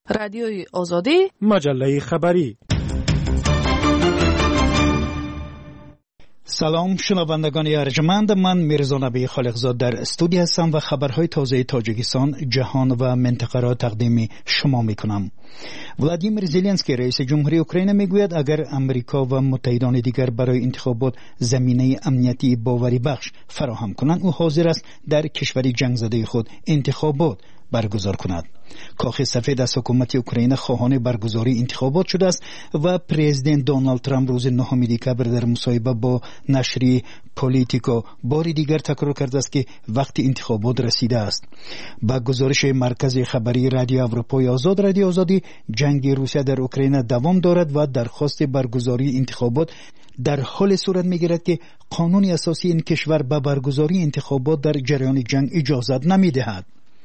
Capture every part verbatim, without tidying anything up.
رادیوی آزادی، مجله خبری. سلام شنوندگان ارجمند، من میرزا نبی خالقزاد در استودیو هستم و خبرهای تازه تاجیکستان، جهان و منطقه را تقدیم شما میکنم. ولادیمیر زلنسکی رئیس جمهوری اوکراین میگوید اگر امریکا و متحدان دیگر برای انتخابات زمینه امنیتی باوری بخش فراهم کنند، او حاضر است در کشوری جنگ زده خود انتخابات برگزار کند. کاخ سفید از حکومت اوکراین خواهان برگزاری انتخابات شده است و پرزیدنت دونالد ترامپ روز نهم دکبر در مصاحبه با نشریه پولیتیکو باری دیگر تکرار کرده است که وقت انتخابات رسیده است. با گزارش مرکز خبری رادیو اروپای آزاد، رادیو آزادی، جنگ روسیه در اوکراین دوام دارد و درخواست برگزاری انتخابات در حال صورت میگیرد که قانون اساسی این کشور به برگزاری انتخابات در جریان جنگ اجازت نمیدهد.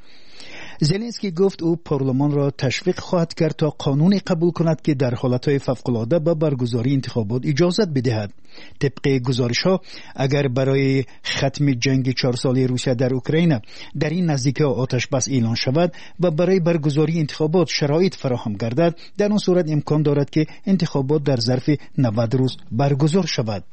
زلنسکی گفت او پارلمان را تشویق خواهد کرد تا قانونی قبول کند که در حالتهای فوق‌العاده به برگزاری انتخابات اجازت بدهد. طبق گزارش‌ها اگر برای ختم جنگ چهار ساله روسیه در اوکراین در این نزدیکی آتش بس اعلان شود و برای برگزاری انتخابات شرایط فراهم گردد، در آن صورت امکان دارد که انتخابات در ظرف نود روز برگزار شود.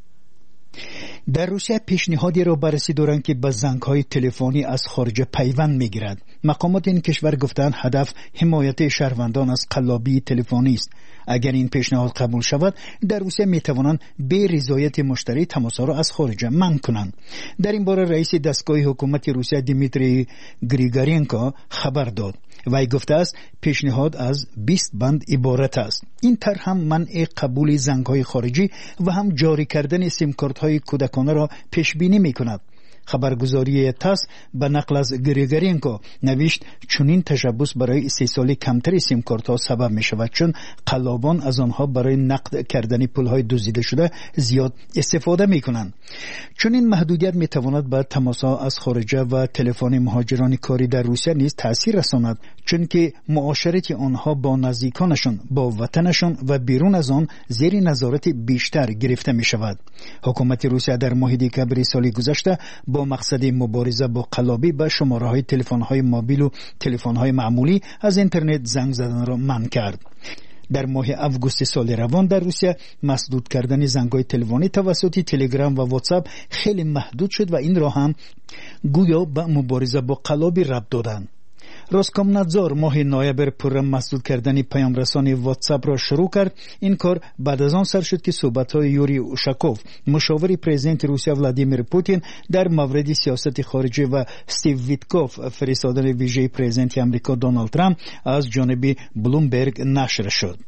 در روسیه پیشنهادی را بررسی دارند که به زنگ‌های تلفنی از خارج پیوند می‌گیرد. مقامات این کشور گفتند هدف حمایت شهروندان از قلابی تلفنی است. اگر این پیشنهاد قبول شود، در روسیه می‌توانند به رضایت مشتری تماس‌ها را از خارج منع کنند. در این باره رئیس دستگاه حکومت روسیه دیمیتری گریگورینکو خبر داد. وی گفته است پیشنهاد از بیست بند عبارت است. این طرح هم منع قبول زنگ‌های خارجی و هم جاری کردن سیم کارت‌های کودکانه را پیش بینی می‌کند. خبرگزاری تاس به نقل از گریگورینکو نوشت چنین تشبث برای استحصال کمتر سیم کارت‌ها سبب می‌شود، چون قلابان از آنها برای نقد کردن پول‌های دزدیده شده زیاد استفاده می‌کنند. چنین محدودیت می‌تواند به تماس‌ها از خارجه و تلفن مهاجران کاری در روسیه نیز تأثیر رساند، چون که معاشرت آنها با نزدیکانشان، با وطنشان و بیرون از آن زیر نظارت بیشتر گرفته می‌شود. حکومت روسیه در ماه دکبر سال گذشته با مقصد مبارزه با قلابی به شماره‌های تلفن‌های موبیل و تلفن‌های معمولی از اینترنت زنگ زدن را منع کرد. در ماه اوگوست سال روان در روسیه مسدود کردن زنگ‌های تلفنی توسط تلگرام و واتساپ خیلی محدود شد و این را هم گویا به مبارزه با قلابی ربط دادند. روسکومنادزور ماه نوامبر پر مسدود کردن پیام رسانی واتساپ را شروع کرد. این کار بعد از آن سر شد که صحبت‌های یوری اوشاکوف، مشاور پرزیدنت روسیه ولادیمیر پوتین در مورد سیاست خارجی و استیو ویتکوف، فرستادن ویژه پرزیدنت آمریکا دونالد ترامپ، از جانب بلومبرگ نشر شد.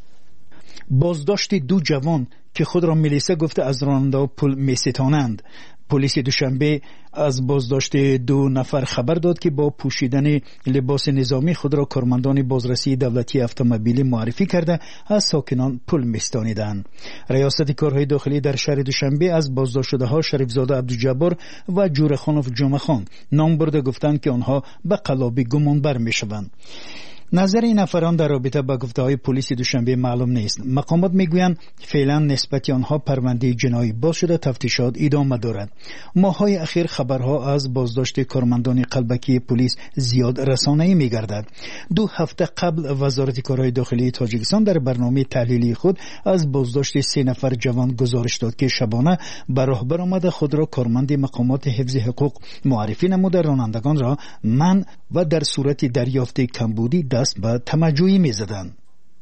بازداشت دو جوان که خود را میلیسا گفته از راننده پل میستانند. پلیس دوشنبه از بازداشت دو نفر خبر داد که با پوشیدن لباس نظامی خود را کارمندان بازرسی دولتی اتومبیلی معرفی کرده از ساکنان پل میستانیدند. ریاست کارهای داخلی در شهر دوشنبه از بازداشت شده ها شریفزاده عبدالجبار و جورخانوف جمعخان نام برده، گفتند که آنها به قلابی گمانبر میشوند. نظر این نفران در رابطه با گفته‌های پلیس دوشنبه معلوم نیست. مقامات میگویند فعلا نسبت آنها پرونده جنایی باز شده، تفتیشات ادامه دارد. ماه‌های اخیر خبرها از بازداشت کارمندان قلبکی پلیس زیاد رسانه‌ای میگردد. دو هفته قبل وزارت کارهای داخلی تاجیکستان در برنامه تحلیلی خود از بازداشت سه نفر جوان گزارش داد که شبانه به راه برآمده خود را کارمند مقامات حفظ حقوق معرفی نموده، رانندگان را منع و در صورت دریافت کمبودی دست به تمجویی می‌زدند.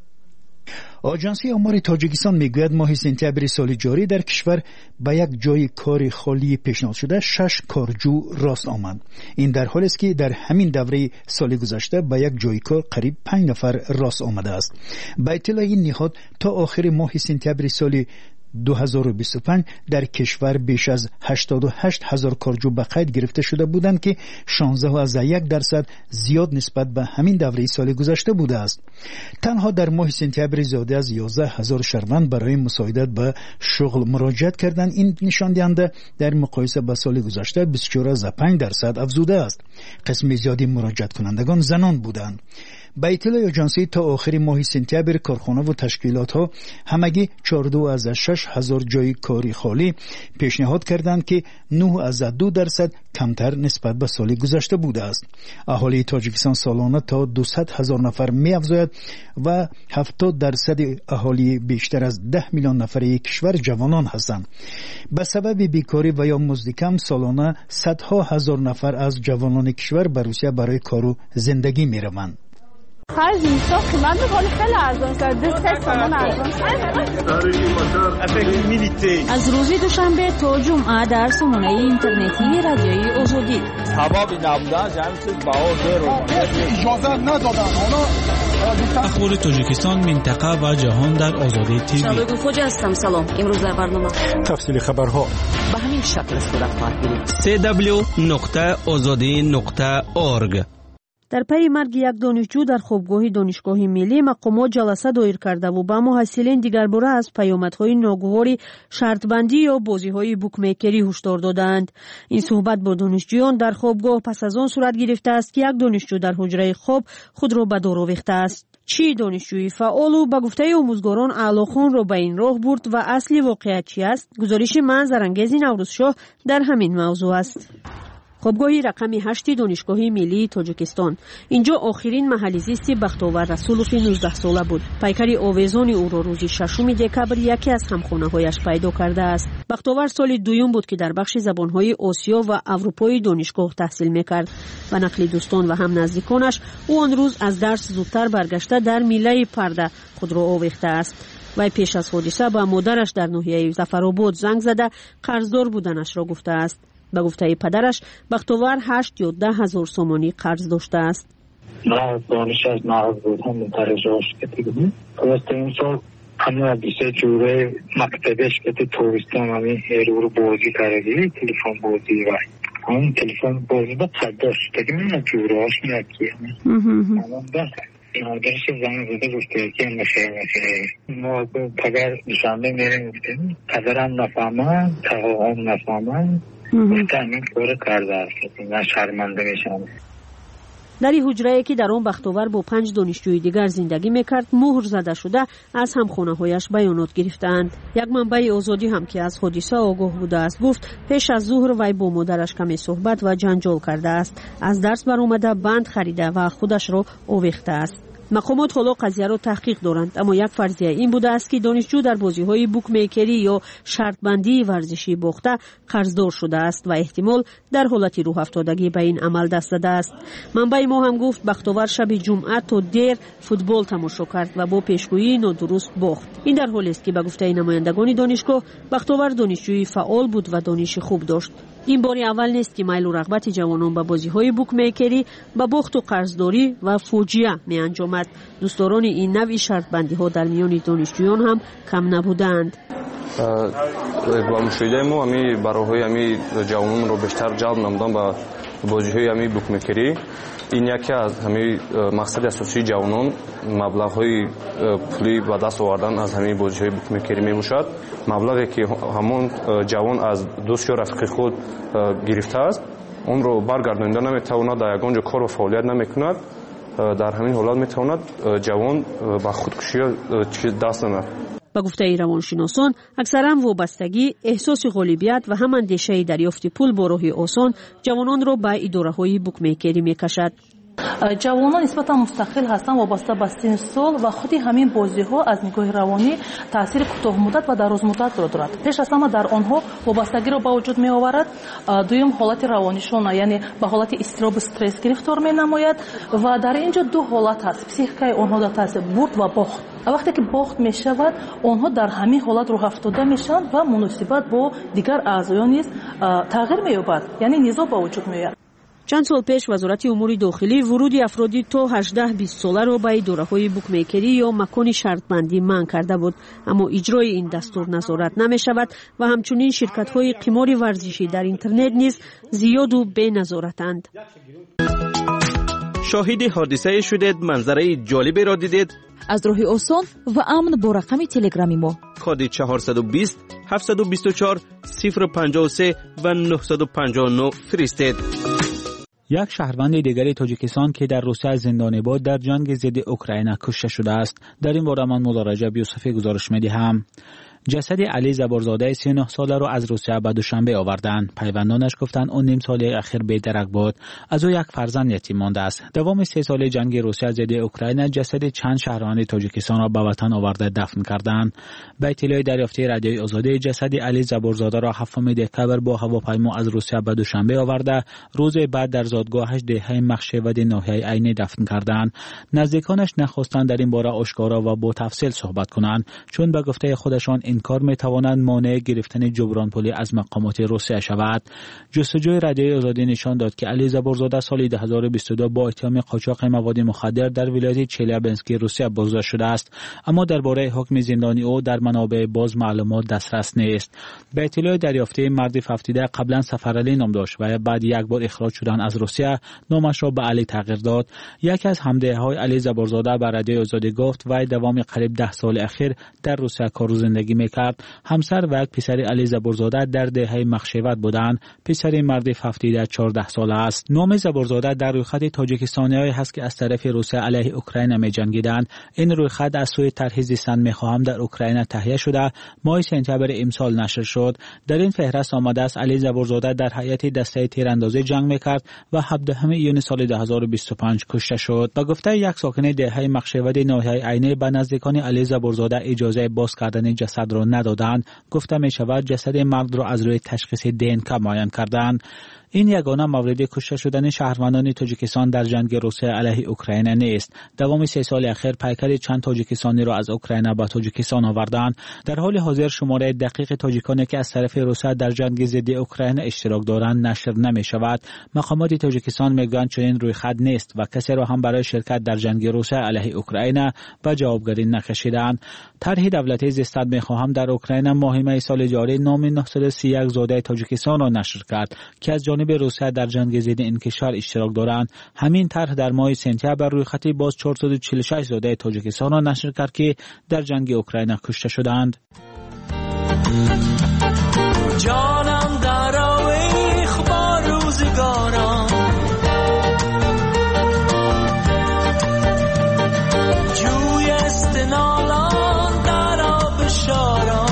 آژانسی آمار تاجیکستان میگوید ماه سپتامبر سال جاری در کشور به یک جای کار خالی پیشنهاد شده شش کارجو راست آمد. این در حالی است که در همین دوره سال گذشته به یک جای کار قریب پنج نفر راست آمده است. به اطلاع این نهاد تا آخر ماه سپتامبر سال دو هزار و بیست و پنج در کشور بیش از هشتاد و هشت هزار کارجو به قید گرفته شده بودند که شانزده و یک درصد زیاد نسبت به همین دوره سال گذشته بوده است. تنها در ماه سپتامبر زیاده از یازده هزار شهروند برای مساعدت به شغل مراجعت کردند. این نشان دهنده در مقایسه با سال گذشته بیست و چهار و پنج درصد افزوده است. قسم زیادی مراجعت کنندگان زنان بودند. به اطلاع آژانسی تا آخر ماه سپتامبر کارخانه و تشکیلات ها همگی چهارده از شش هزار جای کاری خالی پیشنهاد کردند که نه از دو درصد کمتر نسبت به سال گذشته بوده است. اهالی تاجیکستان سالانه تا دویست هزار نفر می افزاید و هفتاد درصد اهالی بیشتر از ده میلیون نفره کشور جوانان هستند. به سبب بیکاری و یا مزد کم سالانه صدها هزار نفر از جوانان کشور به روسیه برای کار و زندگی می روند. خرج اینستا قیمت می‌کنه خیلی ارزان است. دست سامان ارزان از روز دوشنبه تا جمعه در سامانه اینترنتی رادیوی آزادی سبب نبودن جمعیت باور رو اجازه ندادن. اخبار تاجیکستان، منطقه و جهان در آزادی تیوی. شباب خوج هستم. سلام. امروز در برنامه تفصیل خبرها به همین شکل صورت خواهد گرفت. سی دبلیو نقطه آزادی نقطه اورگ. در پی مرگ یک دانشجو در خوابگاه دانشگاه ملی مقامات جلسه دایر کرده و با محصلین دیگرباره از پیامدهای ناگواری شرطبندی یا بازی‌های بوکمیکری هشدار دادند. این صحبت با دانشجویان در خوابگاه پس از آن صورت گرفته است که یک دانشجو در حجره خواب خود را به دار آویخته است. چی دانشجوی فعال و به گفته آموزگاران اعلاخان را به این راه برد و اصل واقعیت چی است؟ گزارش منظرانگیز نوروزشاه در همین موضوع است. خوابگاهی رقم هشت دانشگاه ملی تاجیکستان. اینجا آخرین محل زیست بختیار رسولوف نوزده ساله بود. پیکر آویزان او را روز ششم دکبر یکی از همخانه‌هایش پیدا کرده است. بختیار سال دوم بود که در بخش زبان‌های آسیا و اروپای دانشگاه تحصیل می‌کرد. و نقل دوستان و هم نزدیکانش او آن روز از درس زودتر برگشته در میله پرده خود را آویخته است. و پیش از حادثه با مادرش در ناحیه ظفرآباد زنگ زده قرضدار بودنش را گفته است. به گفته پدرش بختیار هشت یا ده هزار سومانی قرض داشته است. نه دانش از نهار بود هم درجاش کتی بود. پس این سال همه بیسه جوره مکتبش کتی توریستان همین هیرو رو بازی کردی تلفن بازی و همون تلفن بازی با صداش تاکی من جوره هاش میاکی همون ده مادرش زنگ زده گفته که نشه نشه ما پدر دوشنبه میریم گفتیم پدرم نفهمم تقاقم نفهمم همین کار کرده است نه شرمنده میشم. در این حجره که در آن بختیار با پنج دانشجوی دیگر زندگی میکرد مهر زده شده از همخانه‌هایش بیانات گرفتند. یک منبع آزادی هم که از حادثه آگاه بوده است گفت پیش از ظهر وی با مادرش کمی صحبت و جنجال کرده است. از درس برآمده بند خریده و خودش را آویخته است. مقامات حالا قضیه را تحقیق دارند، اما یک فرضیه این بوده است که دانشجو در بازی‌های بوکمیکری یا شرطبندی ورزشی باخته قرضدار شده است و احتمال در حالت روح افتادگی به این عمل دست داده است. منبع ما هم گفت بختیار شب جمعه تا دیر فوتبال تماشا کرد و با پیشگویی نادرست باخت. این در حالی است که به گفته نمایندگان دانشگاه بختیار دانشجوی فعال بود و دانش خوب داشت. این بار اول نیست که میل و رغبت جوانان به بازی‌های بوکمیکری به باخت و قرضداری و فوجیه می انجامد. دوستداران این نوع شرطبندی‌ها در میان دانشجویان هم کم نبودند. با مشاهده ما همی برای همی جوانان رو بیشتر جلب نمودن به بازی‌های همی بوکمیکری. این یکی از همی مقصد اساسی جوانان مبلغ‌های پولی به دست آوردن از همی بازی‌های بوکمیکری میباشد. مبلغی که همون جوان از دوست یا رفیق خود گرفته است اون رو برگردانده نمیتواند، در یگانجا کار و فعالیت نمیکند. در همین حالت میتواند جوان با خودکشی دست نمد. به گفته روانشناسان اکثرا وابستگی، احساس غالبیت و هم اندیشه دریافت پول با راه آسان جوانان را به اداره‌های بوکمیکری میکشد. جوانان نسبتا مستقل هستند وابسته به سن سال و خودی همین بازی‌ها از نگاه روانی تاثیر کوتاه مدت و دراز مدت را دارد. پیش از همه در آنها وابستگی را به وجود می آورد. دوم حالت روانیشان یعنی به حالت اضطراب استرس گرفتار می نماید و در اینجا دو حالت هست. پسیکای آنها در تاثیر برد و باخت. وقتی که باخت می شود آنها در همین حالت راه افتاده میشن و مناسبت با دیگر اعضایان نیز تغییر می یابد، یعنی نزاع به وجود می آید. چند سال پیش وزارت امور داخلی ورود افرادی تا هجده بیست ساله را به اداره‌های بوکمیکری یا مکان شرطبندی منع کرده بود، اما اجرای این دستور نظارت نمی شود و همچنین شرکت‌های قمار ورزشی در اینترنت نیز زیاد و بی نظارتند. شاهد حادثه شدید، منظره جالبی را دیدید؟ از راه آسان و امن با رقم تلگرامی ما کد چهارصد و بیست هفتصد و بیست و چهار صفر پنجاه و سه و نهصد و پنجاه و نه فرستید. یک شهروند دیگری تاجیکستان که در روسیه زندانی بود در جنگ ضد اوکراین کشته شده است. در این باره من مولا رجب یوسفی گزارش می‌دهم. جسد علی زبورزاده سی و نه ساله را از روسیه به دوشنبه آوردند. پیوندانش گفتند اون نیم سال اخیر بی‌درک بود. از او یک فرزند یتیم مانده است. دوام سه ساله جنگ روسیه ضد اوکراین جسد چند شهروند تاجیکستان را به وطن آورده دفن کردند. به اطلاع دریافتی رادیوی آزادی جسد علی زبورزاده را هفتم دکتبر با هواپیما از روسیه به دوشنبه آورده روز بعد در زادگاهش دهه مخشود ناحیه عینی دفن کردند. نزدیکانش نخواستند در این باره آشکارا و با تفصیل صحبت کنند چون به گفته خودشان این کار میتواند مانع گرفتن جبران پولی از مقامات روسیه شود. جستجوی رادیوی آزادی نشان داد که علی زبورزاده سال دو هزار و بیست و دو با اتهام قاچاق مواد مخدر در ولایت چلیابینسک روسیه بازداشت شده است، اما درباره حکم زندانی او در منابع باز معلومات دسترس نیست. به اطلاع دریافتی مرد هفتاد قبلا سفرعلی نام داشت و بعد یک بار اخراج شدن از روسیه نامش را به علی تغییر داد. یکی از همدههای علی زبورزاده به رادیوی آزادی گفت وی دوام قریب ده سال اخیر در روسیه کار و زندگی میکرد. همسر و یک پسر علی زبورزاده در دهه مخشوت بودند. پسر مرد هفتاد چهارده ساله است. نام زبورزاده در رویخط تاجیکستانی‌هایی هست که از طرف روسیه علیه اوکراین می‌جنگیدند. این رویخط از سوی طرح زیستن می‌خواهم در اوکراین تهیه شده ماه سپتامبر امسال نشر شد. در این فهرست آمده است علی زبورزاده در هیئت دسته تیراندازی جنگ می‌کرد و هفدهم ایون سال دو هزار و بیست و پنج کشته شد. با گفته یک ساکن دهه مخشوت ناحیه عینی به نزدیکان علی زبورزاده اجازه باز کردن جسد را ندادند. گفته می شود جسد مرد را از روی تشخیص دی ان کی معاین کردند. این یگانه مورد کشته شدن شهروندان تاجیکستان در جنگ روسیه علیه اوکراین نیست. دوام سه سال اخیر پیکر چند تاجیکستانی را از اوکراین به تاجیکستان آوردند. در حال حاضر شماره دقیق تاجیکانی که از طرف روسیه در جنگ ضد اوکراین اشتراک دارند نشر نمی شود. مقامات تاجیکستان میگویند چنین رویخط نیست و کسی را هم برای شرکت در جنگ روسیه علیه اوکراین به جوابگری نکشیدند. طرح دولتی زیستن میخواهم در اوکراین ماه می سال جاری نام نهصد و سی و یک زاده تاجیکستان را نشر کرد که از جانب روسیه در جنگ ضد این کشور اشتراک دارند. همین طرح در ماه سپتامبر روی خط باز چهارصد و چهل و شش زاده تاجیکستان را نشر کرد که در جنگ اوکراین کشته شدند. جانم در آویخ با روزگاران جوی استنالان در آب شاران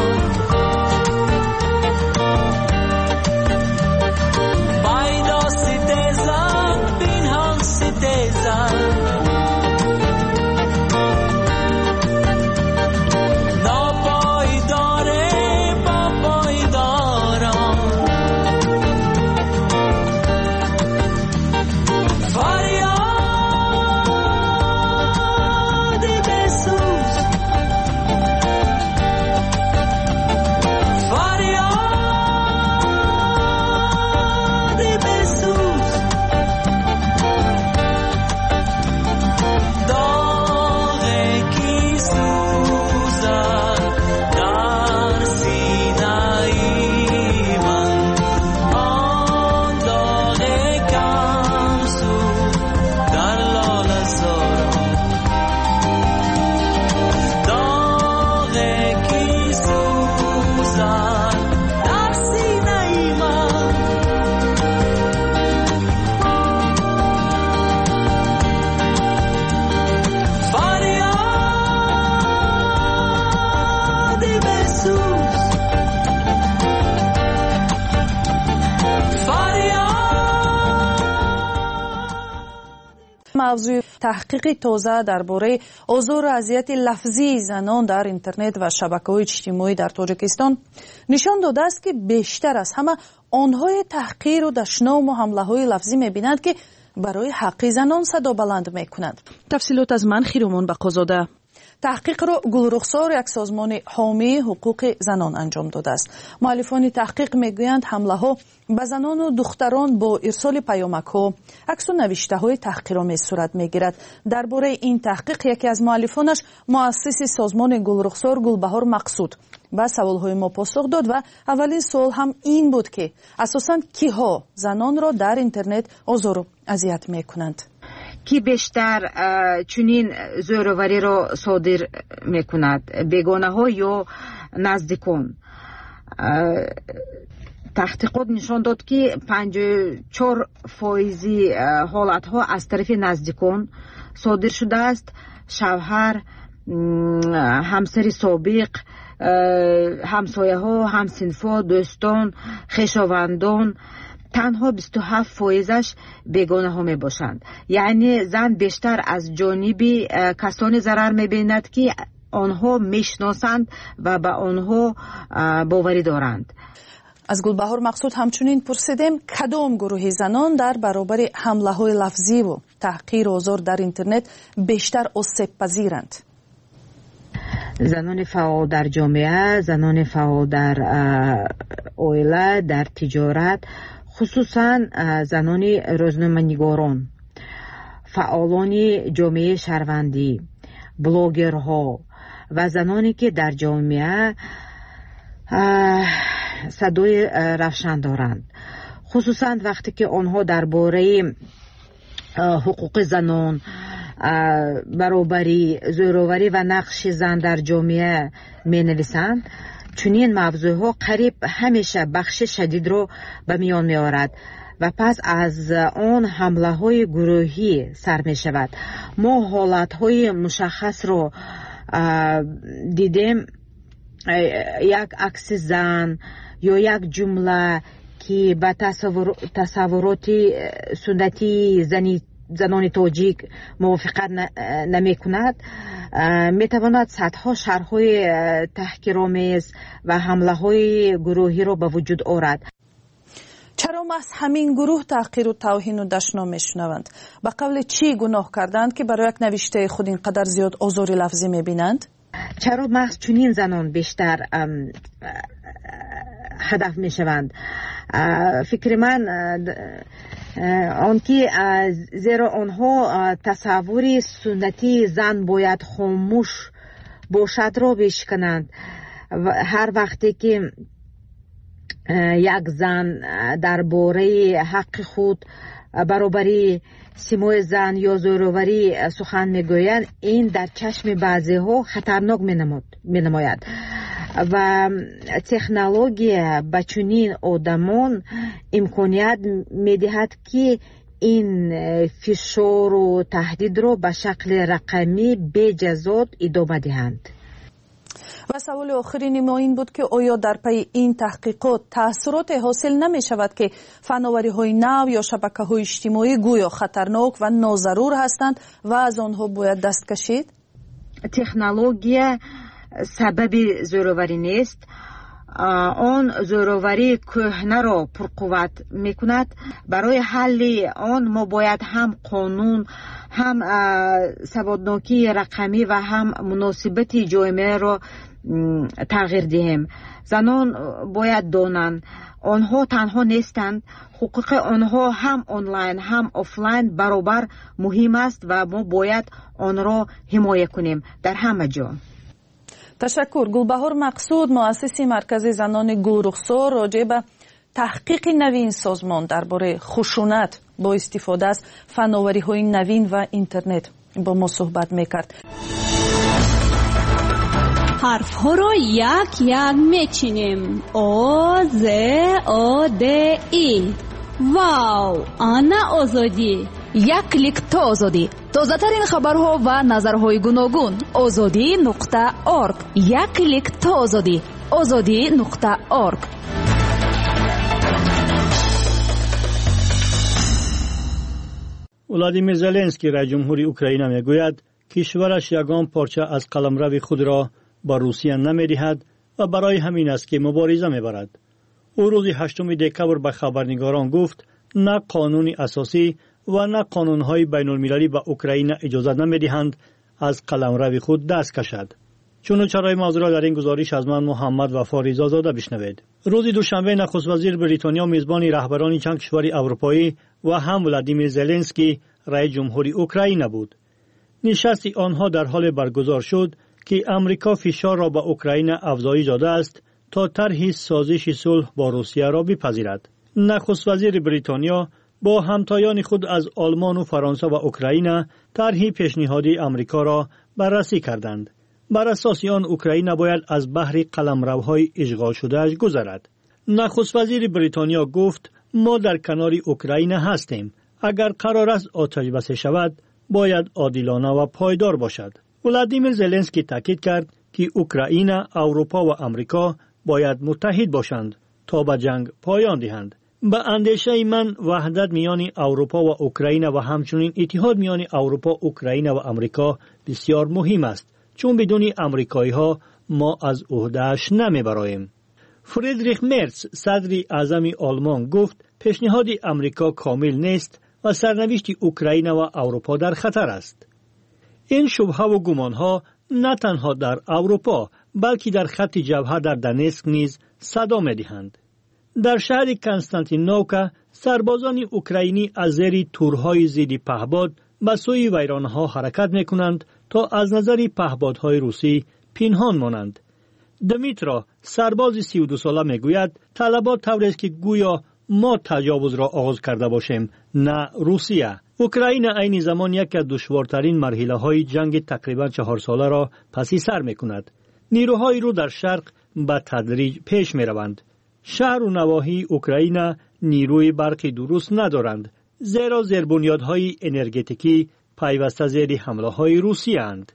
موضوع تحقیق تازه درباره آزار و اذیت لفظی زنان در اینترنت و شبکه‌های اجتماعی در تاجیکستان نشان داده است که بیشتر از همه آنهای تحقیر و دشنام و حمله‌های لفظی می‌بینند که برای حق زنان صدا بلند می‌کنند. تفصیلات از من خیرومان بقازاده. تحقیق را گلرخسار یک سازمان حامی حقوق زنان انجام داده است. مؤلفان تحقیق میگویند حمله ها به زنان و دختران با ارسال پیامک ها، عکس و نوشته های تحقیرآمیز صورت میگیرد. درباره این تحقیق یکی از مؤلفانش مؤسس سازمان گلرخسار گلبهار مقصود به سوال های ما پاسخ داد و اولین سوال هم این بود که اساساً کیها زنان را در اینترنت آزار و اذیت میکنند؟ کی بیشتر چنین زوروری را صادر میکند؟ بیگانه ها یا نزدیکان؟ تحقیقات نشان داد که پنجاه و چهار فایزی حالت ها از طرف نزدیکان صادر شده است. شوهر، همسر سابق، همسایه ها، همسنفا، دوستان، خویشاوندان، تنها بیست و هفت فایزش بیگانه ها می باشند. یعنی زن بیشتر از جانب کسانی ضرر می بیند که آنها میشناسند و به آنها باوری دارند. از گلبهار مقصود همچنین پرسیدیم کدام گروه زنان در برابر حمله های لفظی و تحقیر و آزار در اینترنت بیشتر آسیب پذیرند؟ زنان فعال در جامعه، زنان فعال در عائله، در تجارت، خصوصا زنان روزنامه‌نگاران، فعالان جامعه شهروندی، بلاگرها و زنانی که در جامعه صدای روشن دارند، خصوصا وقتی که آنها درباره حقوق زنان، برابری، زوراوری و نقش زن در جامعه می نویسند. چنین موضوعها قریب همیشه بخش شدید رو به میان می آورد و پس از آن حمله های گروهی سر می شود. ما حالت های مشخص رو دیدیم، یک عکس زن یا یک جمله که به تصور، تصورات سنتی زنی زنان تاجیک موافقت نمی کند، می تواند صدها شرح‌های تحقیرآمیز و حمله های گروهی را به وجود آورد. چرا محض همین گروه تحقیر و توهین و دشنام می شنوند؟ به قول چی گناه کردند که برای یک نوشته خود اینقدر زیاد آزار لفظی می بینند؟ چرا محض چنین زنان بیشتر هدف می شوند؟ فکر من آنکه زیرا آنها تصوری سنتی زن باید خاموش باشد را بشکنند. هر وقتی که یک زن درباره حق خود، برابری سیمای زن یا زوراوری سخن میگویند، این در چشم بعضی ها خطرناک می نماید و تکنولوژی به چنین آدمان امکانیت می دهد که این فشار و تهدید را به شکل رقمی بجزات ادامه دهند. و سوال آخرین ما این بود که آیا در پی این تحقیقات تأثیرات حاصل نمی شود که فناوری های نو یا شبکه های اجتماعی گویا خطرناک و ناضرور هستند و از آنها باید دست کشید؟ تکنولوژی سبب زوراوری نیست. آن زوراوری کهنه را پرقوت می کند. برای حل آن ما باید هم قانون، هم ثباتناکی رقمی و هم مناسبت جامعه را تغییر دهیم. زنان باید دانند آنها تنها نیستند. حقوق آنها هم آنلاین هم آفلاین برابر مهم است و ما باید آن را حمایت کنیم در همه جا. تشکر. گلبهار مقصود، مؤسس مرکز زنان گورخسار، راجع به تحقیق نوین سازمان درباره خشونت با استفاده از فناوری های نوین و اینترنت با ما صحبت میکرد. حرف ها رو یک یک میچینیم. آ ز آ د ای. واو، آنا آزادی. یک کلیک تا آزادی. تازه ترین خبرها و نظرهای گوناگون. آزادی نقطه ارگ. یک کلیک تا آزادی. آزادی نقطه ارگ. ولادیمیر زلنسکی رئیس جمهوری اوکراین میگوید کشورش یگان پارچه از قلمرو خود را با روسیه نمیدهد و برای همین است که مبارزه میبرد. او روز هشتم دکبر به خبرنگاران گفت نه قانون اساسی و نه قانون‌های بین‌المللی به اوکراین اجازه نمی‌دهند از قلمرو خود دست کشد. چون چرای موضوع را در این گزارش از من محمد وفا رضازاده بشنوید. روز دوشنبه نخست وزیر بریتانیا میزبان رهبران چند کشور اروپایی و هم ولادیمیر زلنسکی رئیس جمهوری اوکراین بود. نشست آنها در حال برگزار شد که امریکا فشار را به اوکراین افزایش داده است تا طرح سازش صلح با روسیه را بپذیرد. نخست وزیر بریتانیا با همتایان خود از آلمان و فرانسه و اوکراین طرح پیشنهادی امریکا را بررسی کردند. بر اساس آن اوکراین باید از بحر قلمروهای اشغال شدهش گذرد. نخست وزیر بریتانیا گفت ما در کنار اوکراین هستیم. اگر قرار است آتش بس شود باید عادلانه و پایدار باشد. ولادیمیر زلنسکی تاکید کرد که اوکراین، اروپا و آمریکا باید متحد باشند تا به جنگ پایان دهند. به اندیشه من وحدت میان اروپا و اوکراین و همچنین اتحاد میان اروپا، اوکراین و آمریکا بسیار مهم است، چون بدون امریکایی ها ما از عهده‌اش نمیبراییم. فریدریخ مرتز، صدر اعظم آلمان، گفت پیشنهاد امریکا کامل نیست و سرنوشت اوکراین و اروپا در خطر است. این شبهه و گمانها نه تنها در اروپا بلکه در خط جبهه در دنسک نیز صدا می‌دهند. در شهر کنستانتینوکا سربازان اوکراینی از زیر تورهای ضد پهپاد به سوی ویرانه‌ها حرکت می‌کنند تا از نظر پهپادهای روسی پنهان مانند. دمیترا، سرباز سی و دو ساله میگوید طلبات طوری است که گویا ما تجاوز را آغاز کرده باشیم، نه روسیه. اوکراین عین زمان یکی از دشوارترین مرحله‌های جنگ تقریباً چهار ساله را پسی سر می‌کند. نیروهای رو در شرق به تدریج پیش می‌روند. شهر و نواحی اوکراین نیروی برقی درست ندارند، زیرا زیربنیادهای انرژتیکی پیوسته زیر حمله‌های روسیه اند.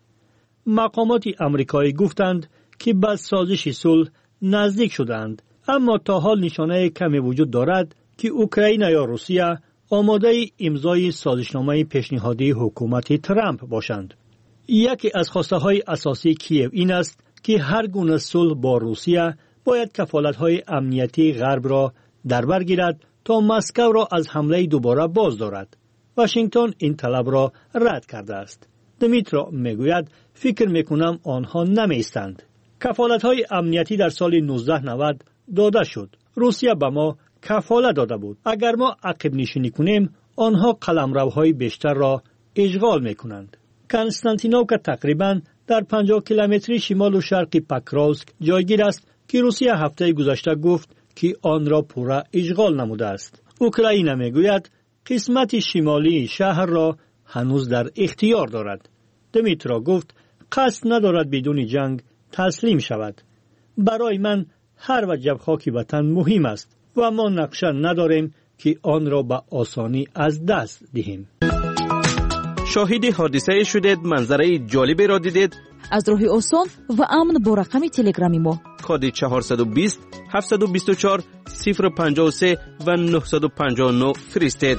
مقامات آمریکایی گفتند که به سازش صلح نزدیک شدند، اما تا حال نشانه کمی وجود دارد که اوکراین یا روسیه آماده امضای سازشنامه پیشنهادی حکومت ترامپ باشند. یکی از خواسته های اساسی کیف این است که هر گونه صلح با روسیه باید کفالت‌های امنیتی غرب را در بر گیرد تا مسکو را از حمله دوباره باز دارد. واشنگتن این طلب را رد کرده است. دمیترا میگوید فکر میکنم آنها نمیستند. کفالت‌های امنیتی در سال نوزده نود داده شد. روسیه به ما کفالت داده بود. اگر ما عقب نشینی کنیم آنها قلمروهای بیشتر را اشغال میکنند. کنستانتینوکا تقریباً در پنجاه کیلومتری شمال و شرق پکراوسک جایگیر است که روسیه هفته گذشته گفت که آن را پورا اشغال نموده است. اوکراین میگوید قسمت شمالی شهر را هنوز در اختیار دارد. دمیترا گفت قصد ندارد بدون جنگ تسلیم شود. برای من هر وجب خاک وطن مهم است و ما نقشه نداریم که آن را به آسانی از دست دهیم. شاهد حادثه شدید، منظره جالبی را دیدید؟ از راه آسان و امن با رقم تلگرامی ما کد چهارصد و بیست هفتصد و بیست و چهار صفر پنجاه و سه و نهصد و پنجاه و نه فرستید.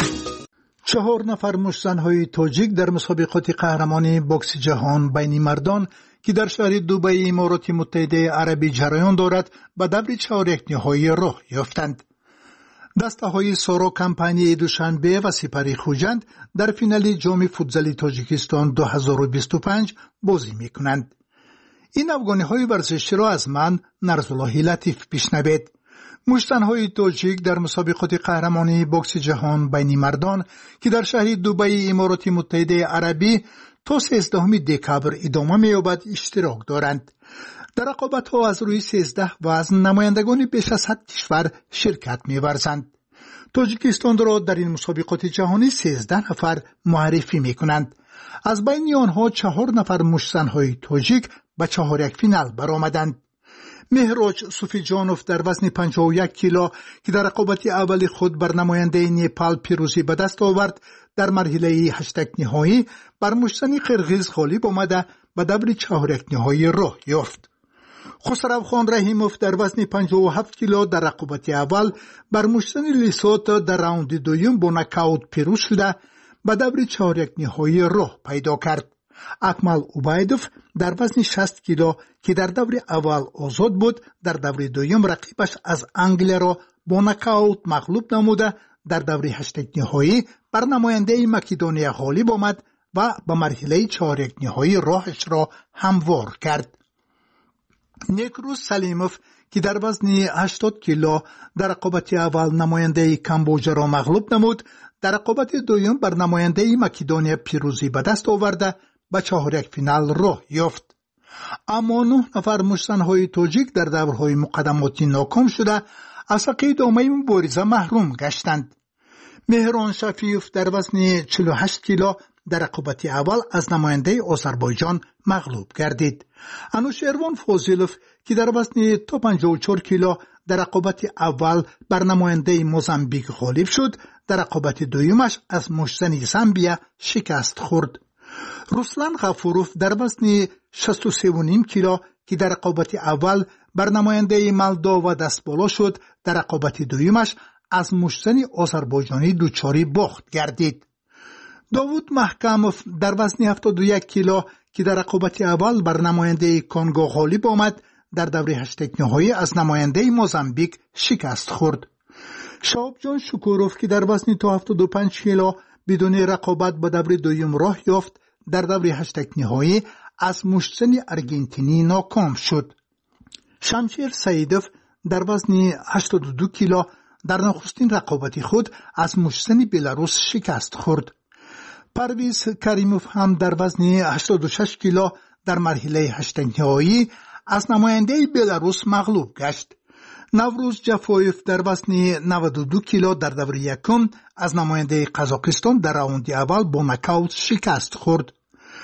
چهار نفر مشت‌زن‌های تاجیک در مسابقات قهرمانی بوکس جهان بین مردان که در شهر دبی امارات متحده عربی جریان دارد به دور چهارک نهایی راه یافتند. دسته‌های سارا کمپانی دوشنبه و سپری خوجند در فینال جام فوتزال تاجیکستان دو هزار و بیست و پنج بازی می‌کنند. این افغانی‌های ورزشی را از من نرزالله لطیف بشنوید. مشت‌زن‌های تاجیک در مسابقات قهرمانی بوکس جهان بین مردان که در شهر دبی امارات متحده عربی تا سیزدهم دکبر ادامه می‌یابد اشتراک دارند. در رقابت‌ها از روی سیزده وزن نمایندگان بیش از صد کشور شرکت می‌ورزند. تاجیکستان را در این مسابقات جهانی سیزده نفر معرفی می‌کنند. از بین آنها چهار نفر مشت‌زن‌های تاجیک به چهارک فینال برآمدند. مهراج صوفیجانوف در وزن پنجاه و یک کیلو که در رقابت اول خود بر نماینده نیپال پیروزی به دست آورد، در مرحله هشتگ نهایی بر مشت‌زن قرغیز غالب آمده به دور چهارک نهایی راه یافت. خسرو خان رحیموف در وزن پنجاه و هفت کیلو در رقابت اول بر مشت‌زن لیسوت در راوند دوم با نکاوت پیروز شده به دور چهارک نهایی راه پیدا کرد. اکمل عبیدوف در وزن شصت کیلو که در دور اول آزاد بود، در دور دوم رقیبش از انگلیا را با نکاوت مغلوب نموده در دور هشتگ نهایی بر نماینده مکدونیا غالب آمد و به مرحله چهارک نهایی راهش را هموار کرد. نیکروز سلیموف که در وزن هشتاد کیلو در رقابت اول نماینده کامبوجا را مغلوب نمود، در رقابت دوم بر نماینده مکدونیا پیروزی به دست آورده به چهارک فینال راه یافت. اما نه نفر مشت‌زن‌های تاجیک در دورهای مقدماتی ناکام شده از حق ادامه مبارزه محروم گشتند. مهران شفیوف در وزن چهل و هشت کیلو در رقابت اول از نماینده آذربایجان مغلوب گردید. انوشیروان فاضلوف که در وزن تا پنجاه و چهار کیلو در رقابت اول بر نماینده موزامبیک غالب شد، در رقابت دویمش از مشتزن زامبیا شکست خورد. رسلان غفوروف در وزن شصت و سه و نیم کیلو که در رقابت اول بر نماینده مولداوا دست بالا شد، در رقابت دویمش از مشتزن آذربایجانی دچار باخت گردید. داوود محکموف در وزن هفتاد و یک کیلو که در رقابت اول بر نماینده کنگو غالب آمد، در دوره هشت نهایی از نماینده موزامبیک شکست خورد. شهاب جان شکوروف که در وزن تا هفتاد و پنج کیلو بدون رقابت به دوره دوم راه یافت، در دوره هشت نهایی از مشتزن ارژانتینی ناکام شد. شمشیر سعیدوف در وزن هشتاد و دو کیلو در نخستین رقابت خود از مشتزن بلاروس شکست خورد. پرویز کریموف هم در وزن هشتاد و شش کیلو در مرحله هشت نهایی از نماینده بلاروس مغلوب گشت. نوروز جفایف در وزن نود و دو کیلو در دوره یکم از نماینده قزاقستان در راوند اول با نکاوت شکست خورد.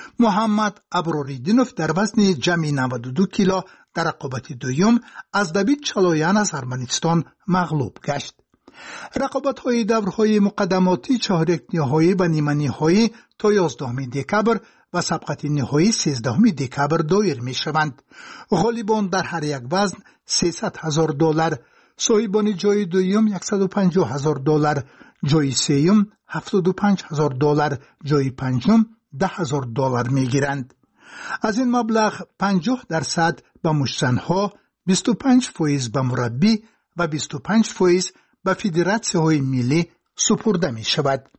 محمد ابراریدینوف در وزن جمعی نود و دو کیلو در رقابت دوم از دوید چالویان از ارمنستان مغلوب گشت. رقابت های دورهای مقدماتی چهارک نهایی و نیمه نهایی تا یازدهم دکبر و سبقت نهایی سیزدهم دکبر دایر می شوند. غالبان در هر یک وزن سیصد هزار دلار، صاحبان جای دوم صد و پنجاه هزار دلار، جای سوم هفتاد و پنج هزار دلار، جای پنجم ده هزار دلار می گیرند. از این مبلغ پنجاه درصد به مشتزنها، بیست و پنج فیصد به مربی و بیست و پنج فیصد به فدراسیون های ملی سپرده می شود.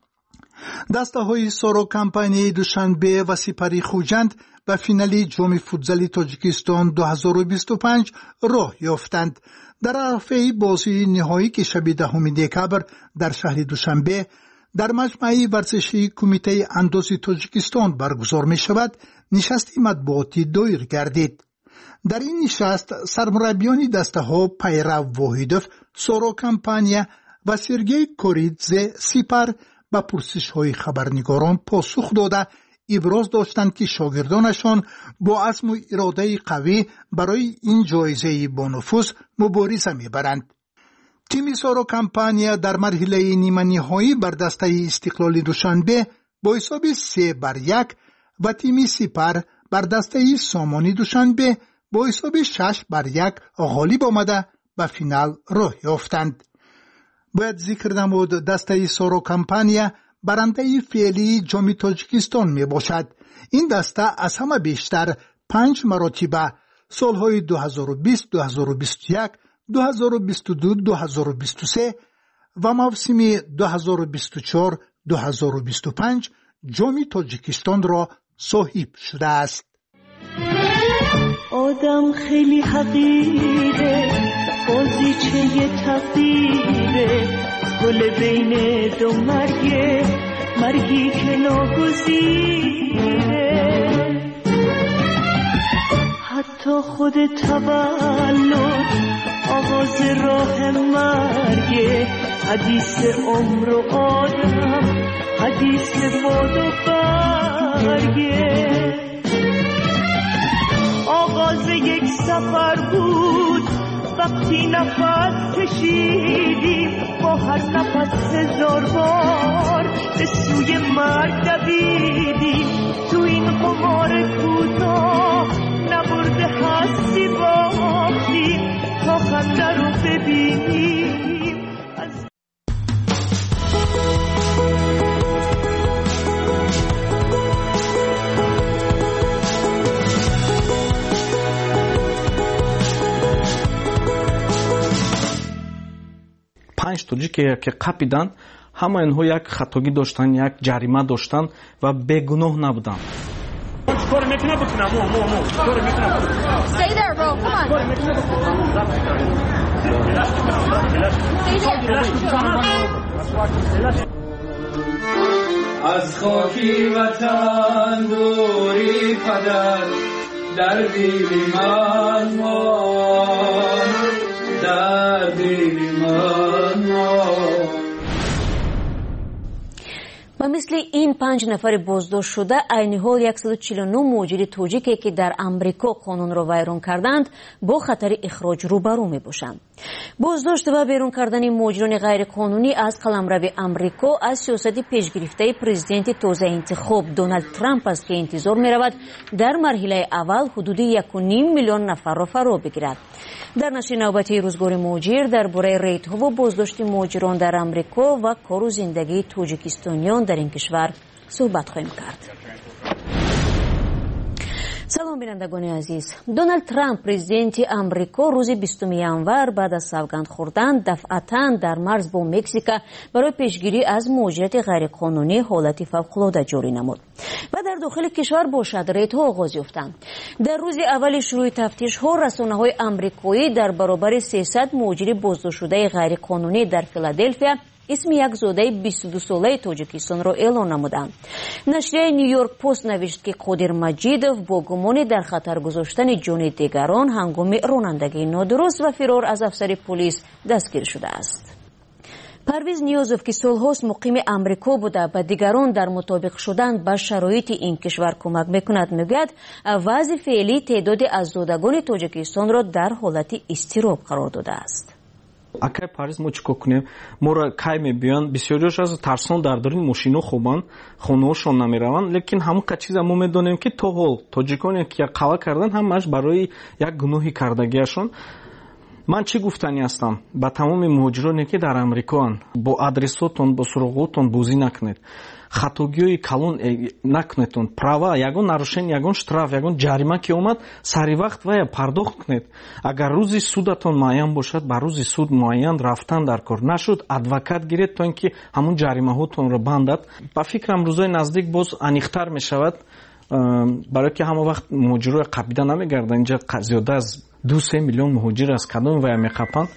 دسته های سارو کمپانی دوشنبه و سپری خوجند به فینالی جام فوتزال تاجیکستان دو هزار و بیست و پنج راه یافتند. در عرفه بازی نهایی که شب دهم دکبر در شهر دوشنبه در مجمع ورزشی کمیته اندازی تاجیکستان برگزار می شود، نشست مطبوعاتی دایر گردید. در این نشست سرمربیان دسته ها پیرو واحدوف، سارو کمپانیا و سرگئی کوریدزه سپر به پرسش های خبرنگاران پاسخ داده ابراز داشتند که شاگردانشان با عزم و اراده قوی برای این جایزه با نفوذ مبارزه میبرند. تیم سارو کمپانیا در مرحله نیمه نهایی بر دسته استقلال دوشنبه با حساب سه بر یک و تیم سپر بر دسته سامانی دوشنبه با حساب شش بر یک غالب آمده به فینال راه یافتند. باید ذکر نمود دسته سارو کمپانیا برنده فعلی جام تاجیکستان می باشد. این دسته از همه بیشتر پنج مراتبه سالهای دو هزار و بیست، دو هزار و بیست و یک، دو هزار و بیست و دو، دو هزار و بیست و سه و موسم دو هزار و بیست و چهار، دو هزار و بیست و پنج جام تاجیکستان را صاحب شده است. آدم خیلی حقیره، بازیچه تقدیره، گل بین دو مرگه، مرگی که ناگزیره. حتی خود تولد آغاز راه مرگه، حدیث عمر و آدم، حدیث باد و برگه. آغاز یک سفر بود وقتی نفس کشیدیم، با هر نفس هزار بار به سوی مرگ دویدیم. تو این قمار کوتاه نبرده هستی باختیم تا خنده رو ببینیم. از پنج توجی که که قپیدن، همه اینها یک خطاگی داشتن، یک جریمه داشتن و بگناه نبودن. کار میکنه بکنم مو مو مو کار میکنه. Stay there bro, come on. از خاکی وطن دوری پدر در دل من مان، در دل من مان. و مثل این پنج نفر بازداشت شده عین حال صد و چهل و نه مهاجر تاجیکی که در امریکا قانون را ویران کردند با خطر اخراج روبرو می باشند. بازداشت و بیرون کردن مهاجران غیر قانونی از قلمرو امریکا از سیاست پیشگرفته پرزیدنت تازه انتخاب دونالد ترامپ است که انتظار می رود در مرحله اول حدود یک و نیم میلیون نفر را فرا بگیرد. در نشر نوبتی روزگار مهاجر درباره ریت‌ها و بازداشت مهاجران در امریکا و کار و زندگی تاجیکستانیان در این کشور صحبت خواهیم کرد. سلام بینندگان عزیز. دونالد ترامپ پرزیدنت امریکا روز بیستم ژانویه بعد از سوگند خوردن دفعتاً در مرز با مکزیک برای پیشگیری از مهاجرت غیرقانونی حالت فوق‌العاده جاری نمود و در داخل کشور با شدریدها آغاز یافتند. در روز اول شروع تفتیش‌ها رسانه‌های آمریکایی در برابر سیصد مهاجر بازداشت شده غیرقانونی در فیلادلفیا اسم یک زاده بیست و دو ساله تاجیکستان را اعلام نمودند. نشریه نیویورک پست نوشت که قادر مجیدوف با گمان در خطر گذاشتن جان دیگران هنگام رانندگی نادرست و فرار از افسر پلیس دستگیر شده است. پرویز نیازوف که سالهاست مقیم امریکا بوده و دیگران در مطابق شدن با شرایط این کشور کمک میکند میگوید وضع فعلی تعداد از زادگان تاجیکستان را در حالت اضطراب قرار داده است. акай париз мо чӣ кор кунем моро кай мебиён бисёриёш аз тарсон дар дорин мошино хобанд хонаҳошон намераванд лекин ҳамон ка чиза мо медонем ки то ҳол тоҷиконе ки як қава кардан ҳамааш барои як гуноҳи кардагиашон. ман чӣ гуфтанӣ ҳастам ба тамоми муҳоҷироне ки дар амрикоанд бо адресотон бо суроғотон бозӣ накунед, хатогиҳои калон накунедтон, права ягон нарушени ягон штраф ягон ҷарима ки омад сари вақт вая пардохт кунед. агар рӯзи судатон муайян бошад ба рӯзи суд муайян рафтан дар кор, нашуд адвокат гиред то ин ки ҳамон ҷаримаҳотонро бандад. ба фикрам рӯзои наздик боз аниқтар мешавад, барое ки ҳама вақт муҳоҷирои қабида намегарданд. инҷа зиёда аз ду се миллион муҳоҷир аз кадоми вая меқапанд.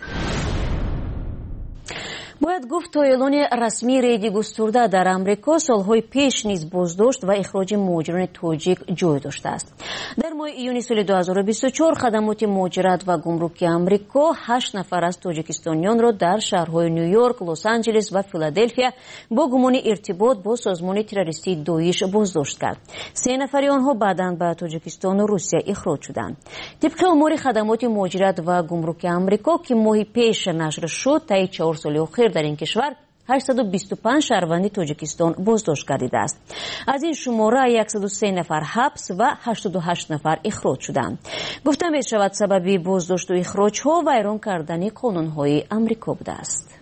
باید گفت تا اعلان رسمی ریدی گسترده در امریکا سالهای پیش نیز بازداشت و اخراج مهاجران تاجیک جای داشته است. در ماه ایون سال دو هزار و بیست و چهار خدمات مهاجرت و گمرکی امریکا هشت نفر از تاجیکستانیان را در شهرهای نیویورک، لس آنجلس و فیلادلفیا با گمان ارتباط با سازمان تروریستی داعش بازداشت کرد. سه نفر آنها بعداً به تاجیکستان و روسیه اخراج شدند. طبق آمار خدمات مهاجرت و گمرک امریکا که ماه پیش نشر شد، تا چهار سال اخیر در این کشور هشتصد و بیست و پنج شهروند تاجیکستان بازداشت گردیده است. از این شماره صد و سه نفر حبس و هشتاد و هشت نفر اخراج شدند. گفته می شود سبب بازداشت و اخراج ها ویران کردن قانون های امریکا بوده است.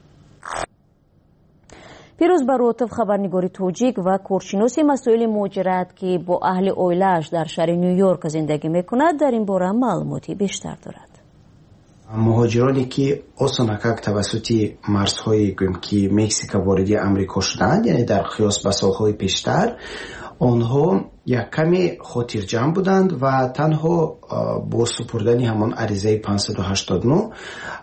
پیروز باروتوف خبرنگار تاجیک و کارشناس مسائل مهاجرت که با اهل اویلش در شهر نیویورک زندگی میکند در این باره معلوماتی بیشتر دارد. مهاجرانی که осонакак тавассути марзҳои гӯем ки мексика ворidi амрико шуданд, яъне дар қиёс ба солҳои пештар, онҳо як каме хотирҷамъ буданд ва танҳо бо супурдани ҳамон аризаи панҷсаду ҳаштод و نه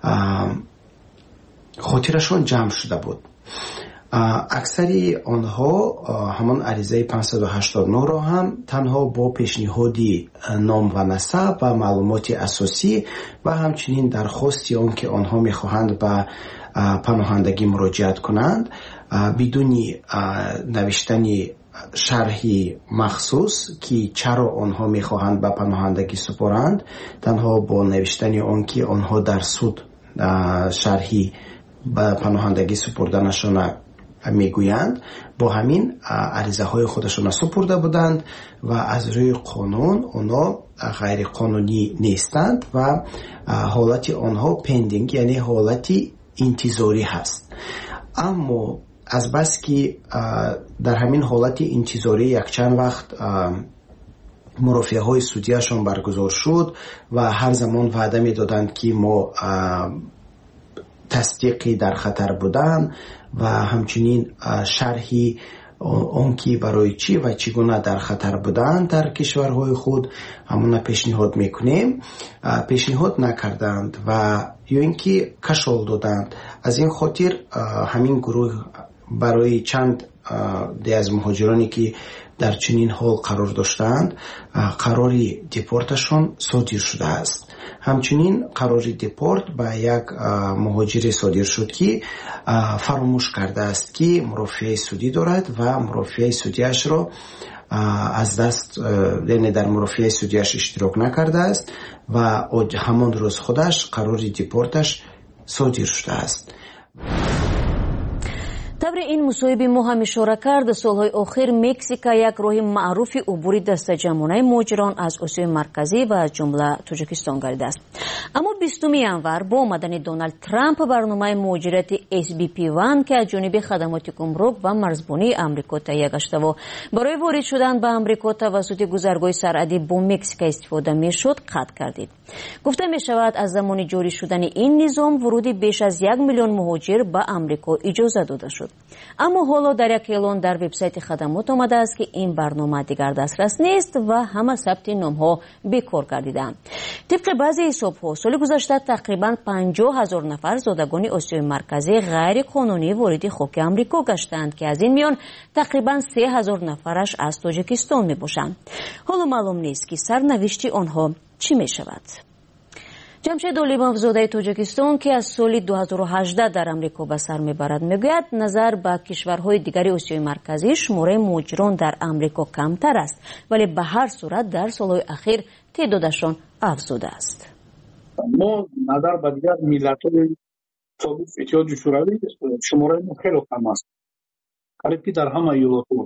хотирашон ҷамъ шуда буд. аксари онҳо ҳамон аризаи панҷсаду ҳаштод و نه ро ҳам танҳо бо пешниҳоди ном ва насаб ва маълумоти асосӣ ва ҳамчунин дархости он ки онҳо мехоҳанд ба паноҳандагӣ муроҷиат кунанд бидуни навиштани шарҳи махсус ки чаро онҳо мехоҳанд ба паноҳандагӣ супоранд, танҳо бо навиштани он ки онҳо дар суд шарҳи ба паноҳандагӣ супурданашона میگویند با همین عریضه های خودشون سپرده بودند و از روی قانون اونا غیر قانونی نیستند و حالت آنها پندینگ یعنی حالت انتظاری هست. اما از بس که در همین حالت انتظاری یک چند وقت مرافعه های سودیشون برگزار شد و هر زمان وعده می دادند که ما تصدیقی در خطر بودن و همچنین شرحی اون که برای چی و چگونه در خطر بودن در کشورهای خود همون پیشنهاد میکنیم، پیشنهاد نکردند و یا اینکه کشال دادند. از این خاطر همین گروه برای چند از مهاجرانی که در چنین حال قرار داشتند قراری دیپورتشون صادر شده است. همچنین قراری دیپورت به یک مهاجر صادر شد که فراموش کرده است که مرافعه سودی دارد و مرافعه سودیش را از دست، یعنی در مرافعه سودیش اشتراک نکرده است و همان روز خودش قراری دیپورتش صادر شده است. табри ин мусоҳиби мо ҳам ишора кард, солҳои охир Мексика як роҳи маъруфи убури дастаҷамонаи муҳоҷирон аз Осиёи марказӣ ва аз ҷумла Тоҷикистон гардидааст. аммо бистуми январ бо омадани Доналд Трамп барномаи муҳоҷирати эс би пи один ки аз ҷониби хадамоти гумрук ва марзбонии амрико таҳия гаштаву барои ворид шудан ба амрико тавассути гузаргоҳи сарҳадӣ бо Мексика истифода мешуд, қатъ гардид. гуфта мешавад аз замони ҷорӣ шудани ин низом вуруди беш аз як миллион муҳоҷир ба амрико иҷоза дода шуд. аммо ҳоло дар як эълон дар вебсайти хадамот омадааст ки ин барнома дигар дастрас нест ва ҳама сабти номҳо бекор гардидаанд. тибқи баъзе ҳисобҳо соли гузашта тақрибан панҷоҳ ҳазор нафар зодагони осиёи марказӣ ғайриқонунӣ вориди хоки амрико гаштанд ки аз ин миён тақрибан се ҳазор нафараш аз Тоҷикистон мебошанд. ҳоло маълум нест ки сарнавишти онҳо чӣ мешавад. ҷамшед олимовзодаи Тоҷикистон ки аз соли ду ҳазору ҳаждаҳ дар амрико ба сар мебарад мегӯяд назар ба кишварҳои дигари осиёи марказӣ шумораи муҳоҷирон дар амрико камтар аст, вале ба ҳар сурат дар солҳои ахир теъдодашон афзудааст. мо назар ба дигар миллатҳои собиқ иттиҳоди шӯравӣ шумораи мо хеле кам аст, қариб ки дар ҳама иёлотҳо.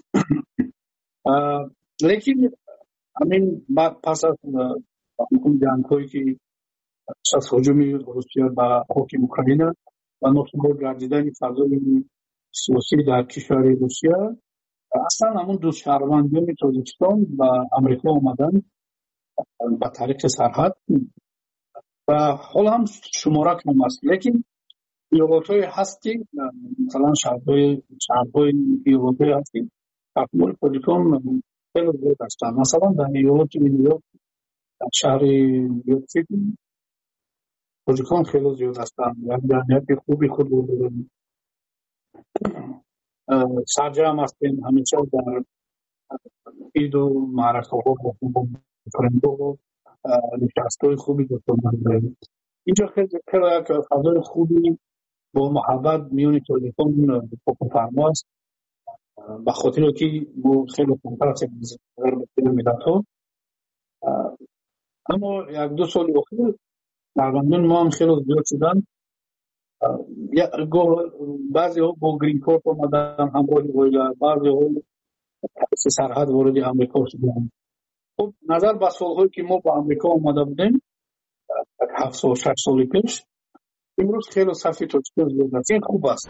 лекин ҳамин пас аз ҷангҳое ки аз ҳуҷуми Русия ба хоки Украина ва носубод гардидани фазои сиёсӣ дар кишвари Русия, аслан ҳамун ду шаҳрвандони Тоҷикистон ба амрико омаданд ба тариқи сарҳад ва ҳол ҳам шумора кам аст. лекин иёлотҳое ҳаст ки масалан шаҳрҳои шаҳрҳои иёлотҳое ҳаст ки таҳмили Тоҷикон хеле зиёд ҳастанд. масалан дар иёлоти Ню-Йорк, дар шаҳри Нью-Йорк-Сити тоҷикон хеле зиёд ҳастанд. як ҷамъияти хуби худ доранд. сарҷам ҳастем ҳамеша дар иду маъракаҳо бо френдҳо нишастҳои хуби дошта. инҷо хеле як фазои хуби бо муҳаббат миёни тоҷикон фокуфармо аст, ба хотире ки мо хеле камтар ҳастем аз миллатҳо. аммо як ду соли охир шаҳрвандони мо ҳам хеле зиёд шуданд. баъзеҳо бо грин корт омаданд ҳамроҳи оила, баъзеҳо тариқи сарҳад вориди амрико шуданд. хуб назар ба солҳое ки мо ба амрико омада будем ҳафт сол шаш соли пеш, имрӯз хеле сафи тоҷикон зиёд аст. ин хуб аст.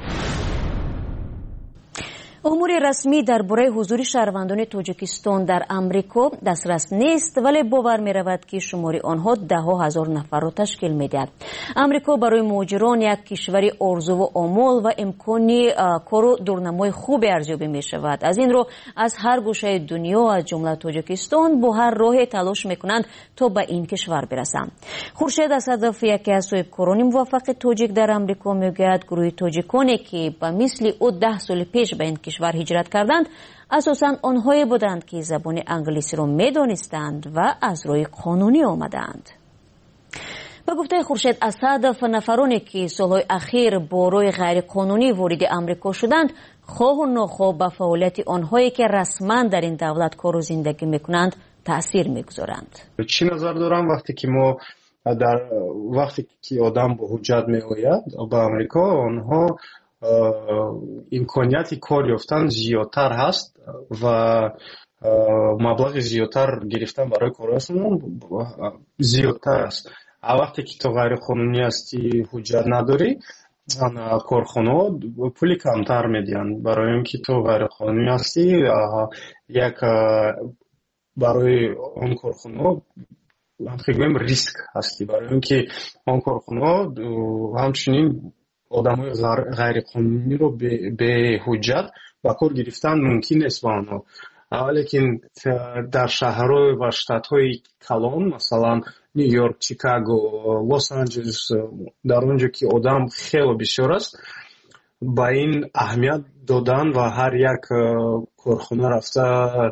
умури расмӣ дар бораи ҳузури шаҳрвандони Тоҷикистон дар амрико дастрас нест, вале бовар меравад ки шумори онҳо даҳҳо ҳазор нафарро ташкил медиҳад. амрико барои муҳоҷирон як кишвари орзуву омол ва имкони кору дурнамои хубе арзёбӣ мешавад. аз ин рӯ аз ҳар гӯшаи дунё аз ҷумла Тоҷикистон бо ҳар роҳе талош мекунанд то ба ин кишвар бирасанд. хуршед асадов, яке аз соҳибкорони муваффақи тоҷик дар амрико, мегӯяд гурӯҳи тоҷиконе ки ба мисли ӯ даҳ соли пеш ба ин кишвар ҳиҷрат карданд, асосан онҳое буданд ки забони англисиро медонистанд ва аз роҳи қонунӣ омаданд. ба гуфтаи хуршед асадов, нафароне ки солҳои ахир бо роҳи ғайриқонунӣ вориди амрико шуданд, хоҳу нохоҳ ба фаъолияти онҳое ки расман дар ин давлат кору зиндагӣ мекунанд таъсир мегузоранд. чӣ назар дорам вақте ки мо дар вақте ки одам бо ҳуҷҷат меояд ба амрико, онҳо имконияти кор ёфтан зиёдтар ҳаст ва маблағи зиёдтар гирифтан барои корашон зиёдтар аст. а вақте ки то ғайриқонунӣ ҳастӣ, ҳуҷҷат надорӣ, корхонаҳо пули камтар медиҳанд, барои ин ки то ғайриқонунӣ ҳастӣ, як барои он корхонаҳо ҳамхигӯем риск ҳастӣ, барои ин ки он корхонаҳо ҳамчунин одамои ғайриқонуниро беҳуҷҷат ба кор гирифтан мумкин нест ба онҳо. лекин дар шаҳрҳо ва штатҳои калон, масалан Нью-Йорк, Чикаго, Лос-Анҷелес, дар он ҷо ки одам хеле бисёр аст, ба ин аҳамият додан ва ҳар як корхона рафта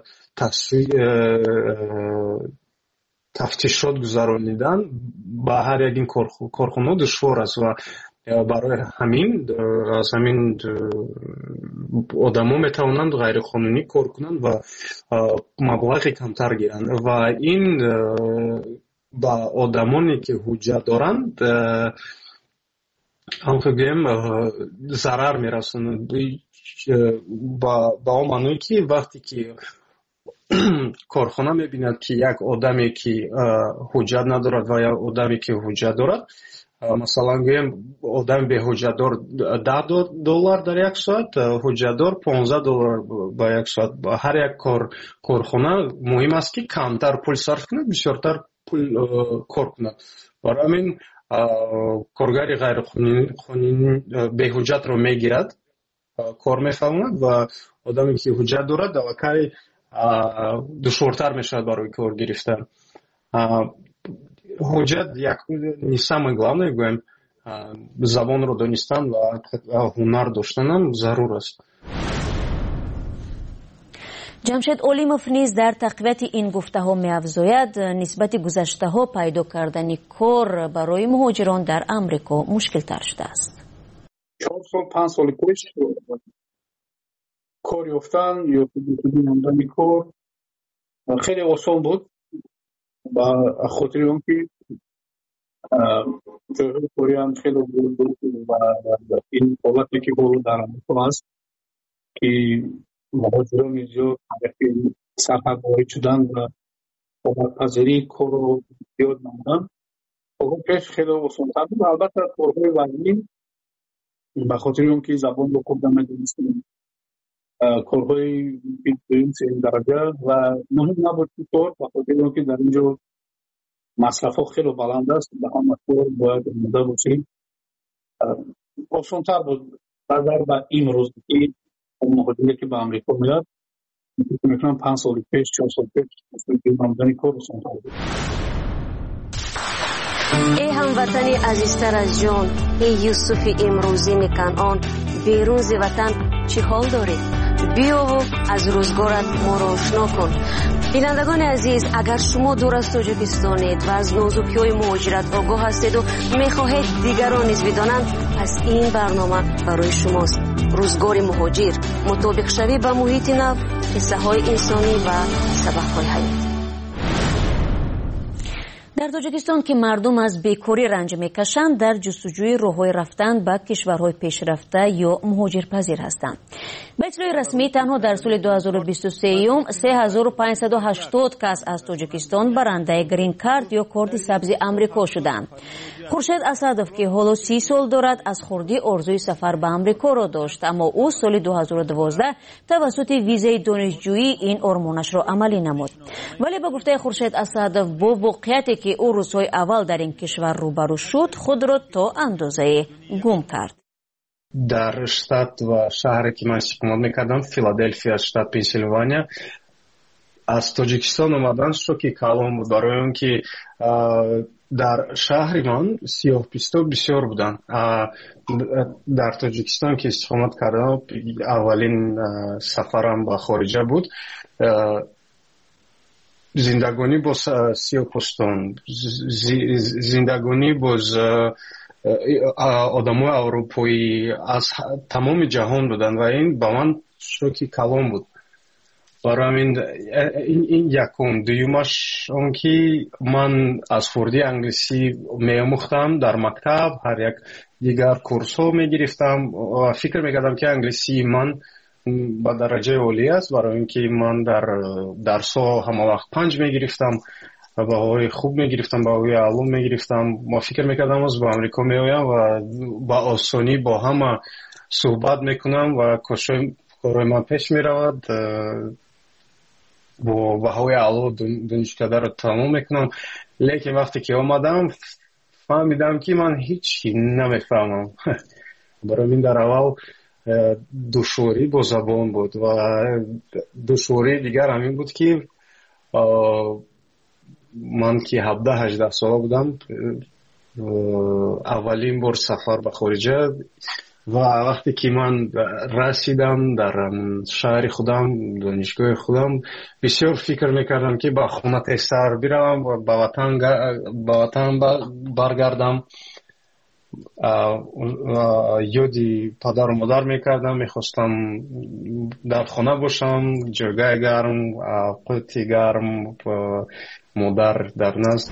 тафтишот гузаронидан ба ҳар як ин корхона душвор аст ва барои ҳамин аз ҳамин одамо метавонанд ғайриқонунӣ кор кунанд ва маблағи камтар гиранд ва ин ба одамоне ки ҳуҷҷат доранд ҳамхо гӯем зарар мерасонад ба он маъное ки вақте ки корхона мебинад ки як одаме ки ҳуҷҷат надорад ва як одаме ки ҳуҷҷат дорад, масалан гӯем одами беҳуҷҷатдор даҳ доллар дар як соат, ҳуҷҷатдор понздаҳ доллар ба як соат. ҳар як корхона муҳим аст ки камтар пул сарф кунад, бисёртар пул кор кунад. барои ҳамин коргари ғайриқонунӣ беҳуҷҷатро мегирад, кор мефаҳмад ва одаме ки ҳуҷҷат дорад давакай душвортар мешавад барои кор гирифтан. ҳуҷҷат як не самое главное, гӯем забонро донистан ва ҳунар доштанам зарур аст. ҷамшед олимов низ дар тақвияти ин гуфтаҳо меафзояд, нисбати гузаштаҳо пайдо кардани кор барои муҳоҷирон дар амрико мушкилтар шудааст. чор сол панҷ соли пеш кор ёфтан ё намудани кор хеле осон буд, ба хотири он ки ҷойҳои кориам хеле буд ва ин ҳолате ки ҳоло дар амрико аст ки муҳоҷирони зиёд сафар ворид шуданд ва обадпазирии корро зиёд намуданд. пеш хеле осонтар буд. албатта корҳои вазнӣ ба хотири он ки забонро хуб намедонистем, корҳои дуюм сеюм дараҷа ва муҳим набуд ки кор ба хотири он ки дар ин ҷо масрафҳо хеле баланд аст, ба ҳама кор бояд омода бошем. осонтар буд назар ба имрӯз ки муҳоҷире ки ба амрико меяд, мекунам панҷ соли пеш чор соли пеш намудани кор осонтар буд. ای هموطنی عزیزتر از جان، ای یوسف امروزی مکنعان، بیرون ز وطن چی حال داری؟ بیا و از روزگارت ما را آشنا کن. بینندگان عزیز، اگر شما دور از تاجیکستانید و از نازکی‌های مهاجرت آگاه هستید و می‌خواهید دیگران نیز بدانند، پس این برنامه برای شماست. روزگار مهاجر، مطابق شوی با محیط نو، قصه‌های انسانی و سبق‌های حیاتی. در تاجیکستان که مردم از بیکاری رنج میکشند، در جستجوی راه‌های رفتن به کشورهای پیشرفته یا مهاجرپذیر هستند. به اطلاع رسمی تنها در سال دو هزار و بیست و سه سه هزار و پانصد و هشتاد کس از تاجیکستان برنده گرین کارت یا کارت سبز آمریکا شدند. خورشید اسدов که حالا سی سال دارد از خردی آرزوی سفر به آمریکا را داشت، اما او سال دو هزار و دوازده توسط ویزای دانشجویی این آرمانش را عملی نمود. ولی به گفته خورشید اسدов با واقعیتی که او روزهای اول در این کشور روبرو شد، خود را تا اندازه گم کرد. در штат و شهری که من استقامت میکردم، فیلادلفیا، штат پنسیلوانیا، از تاجیکستان اومدن شوکی کلام بود، برای اون که در شهر من سیاه‌پوستا بسیار بودن. در تاجیکستان که استقامت کردم، اولین سفرم به خارجه بود. زندگانی با سیاه‌پوستان، زندگانی با آدمای اروپایی از تمام جهان بودن و این با من شوکی کلام بود. برای این این یکم. دویمش اون که من از خردی انگلیسی می‌آموختم در مکتب، هر یک دیگر کورس ها می‌گرفتم و فکر می‌کردم که انگلیسی من با درجه عالی است، برای اینکه من در درس ها همه وقت پنج می‌گرفتم، بهایی خوب می‌گرفتم، بهایی علوم می‌گرفتم. ما فکر می‌کردم از با امریکا می‌آیم و با آسانی با همه صحبت می‌کنم و کارهای من پیش می‌رود، با بهایی علوم دانشکده رو تمام میکنم. لیکن وقتی که آمدم فهمیدم که من هیچی نمیفهمم. برای من در اول دشواری با زبان بود و دشواری دیگر همین بود که من که هفده هجده ساله بودم، اولین بار سفر به خارجه ва вақте ки ман расидам дар шаҳри худам, донишгоҳи худам, бисёр фикр мекардам ки ба хона тезтар биравам, ба ватан баргардам. ёди падару модар мекардам, мехостам дар хона бошам, ҷойгоҳи гарм, қути гарм, модар дар назд.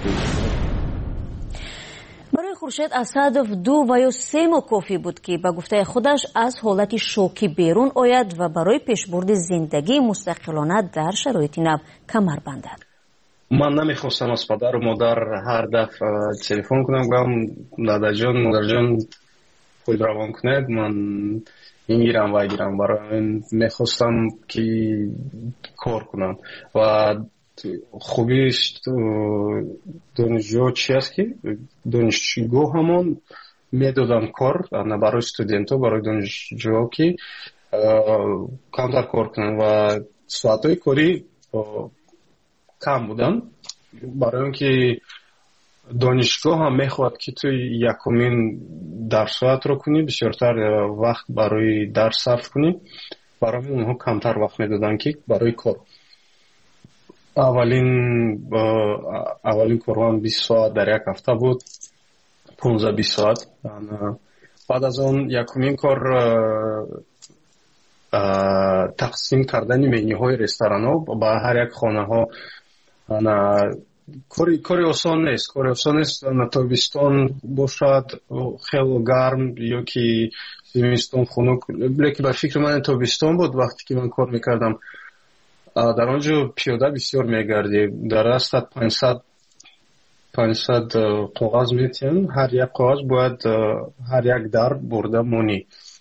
барои хуршед асадов ду ва ё се моҳ кофӣ буд ки ба гуфтаи худаш аз ҳолати шокӣ берун ояд ва барои пешбурди зиндагии мустақилона дар шароити нав камар бандад. ман намехостам аз падару модар ҳар дафъа телефон кунам, гӯям дадаҷон, модарҷон худ равон кунед, ман ингирам вайгирам. барои мехостам ки кор кунам ва хубиш донишҷӯ чи аст ки донишгоҳ ҳамон медоданд кор барои студентҳо, барои донишҷӯҳо ки камтар кор кунанд ва соатҳои корӣ кам буданд, барои он ки донишгоҳ ҳам мехоҳад ки ту якумин дарсоатро кунӣ, бисёртар вақт барои дарс сарф кунӣ. барои онҳо камтар вақт медоданд ки барои кор. аввалин аввалин корҳоам бист соат дар як ҳафта буд, понздаҳ бист соат. баъд аз он якумин кор тақсим кардани менюҳои ресторанҳо ба ҳар як хонаҳо. кори кори осон нест, кори осон нест. тобистон бошад хело гарм ё ки зимистон хунук, лекин ба фикри ман тобистон буд вақте ки ман кор мекардам. дар он ҷо пиёда бисёр мегардӣ, дар растат панҷсад коғаз метиҳем, ҳар як коғаз бояд ҳар як дар бурда монӣ.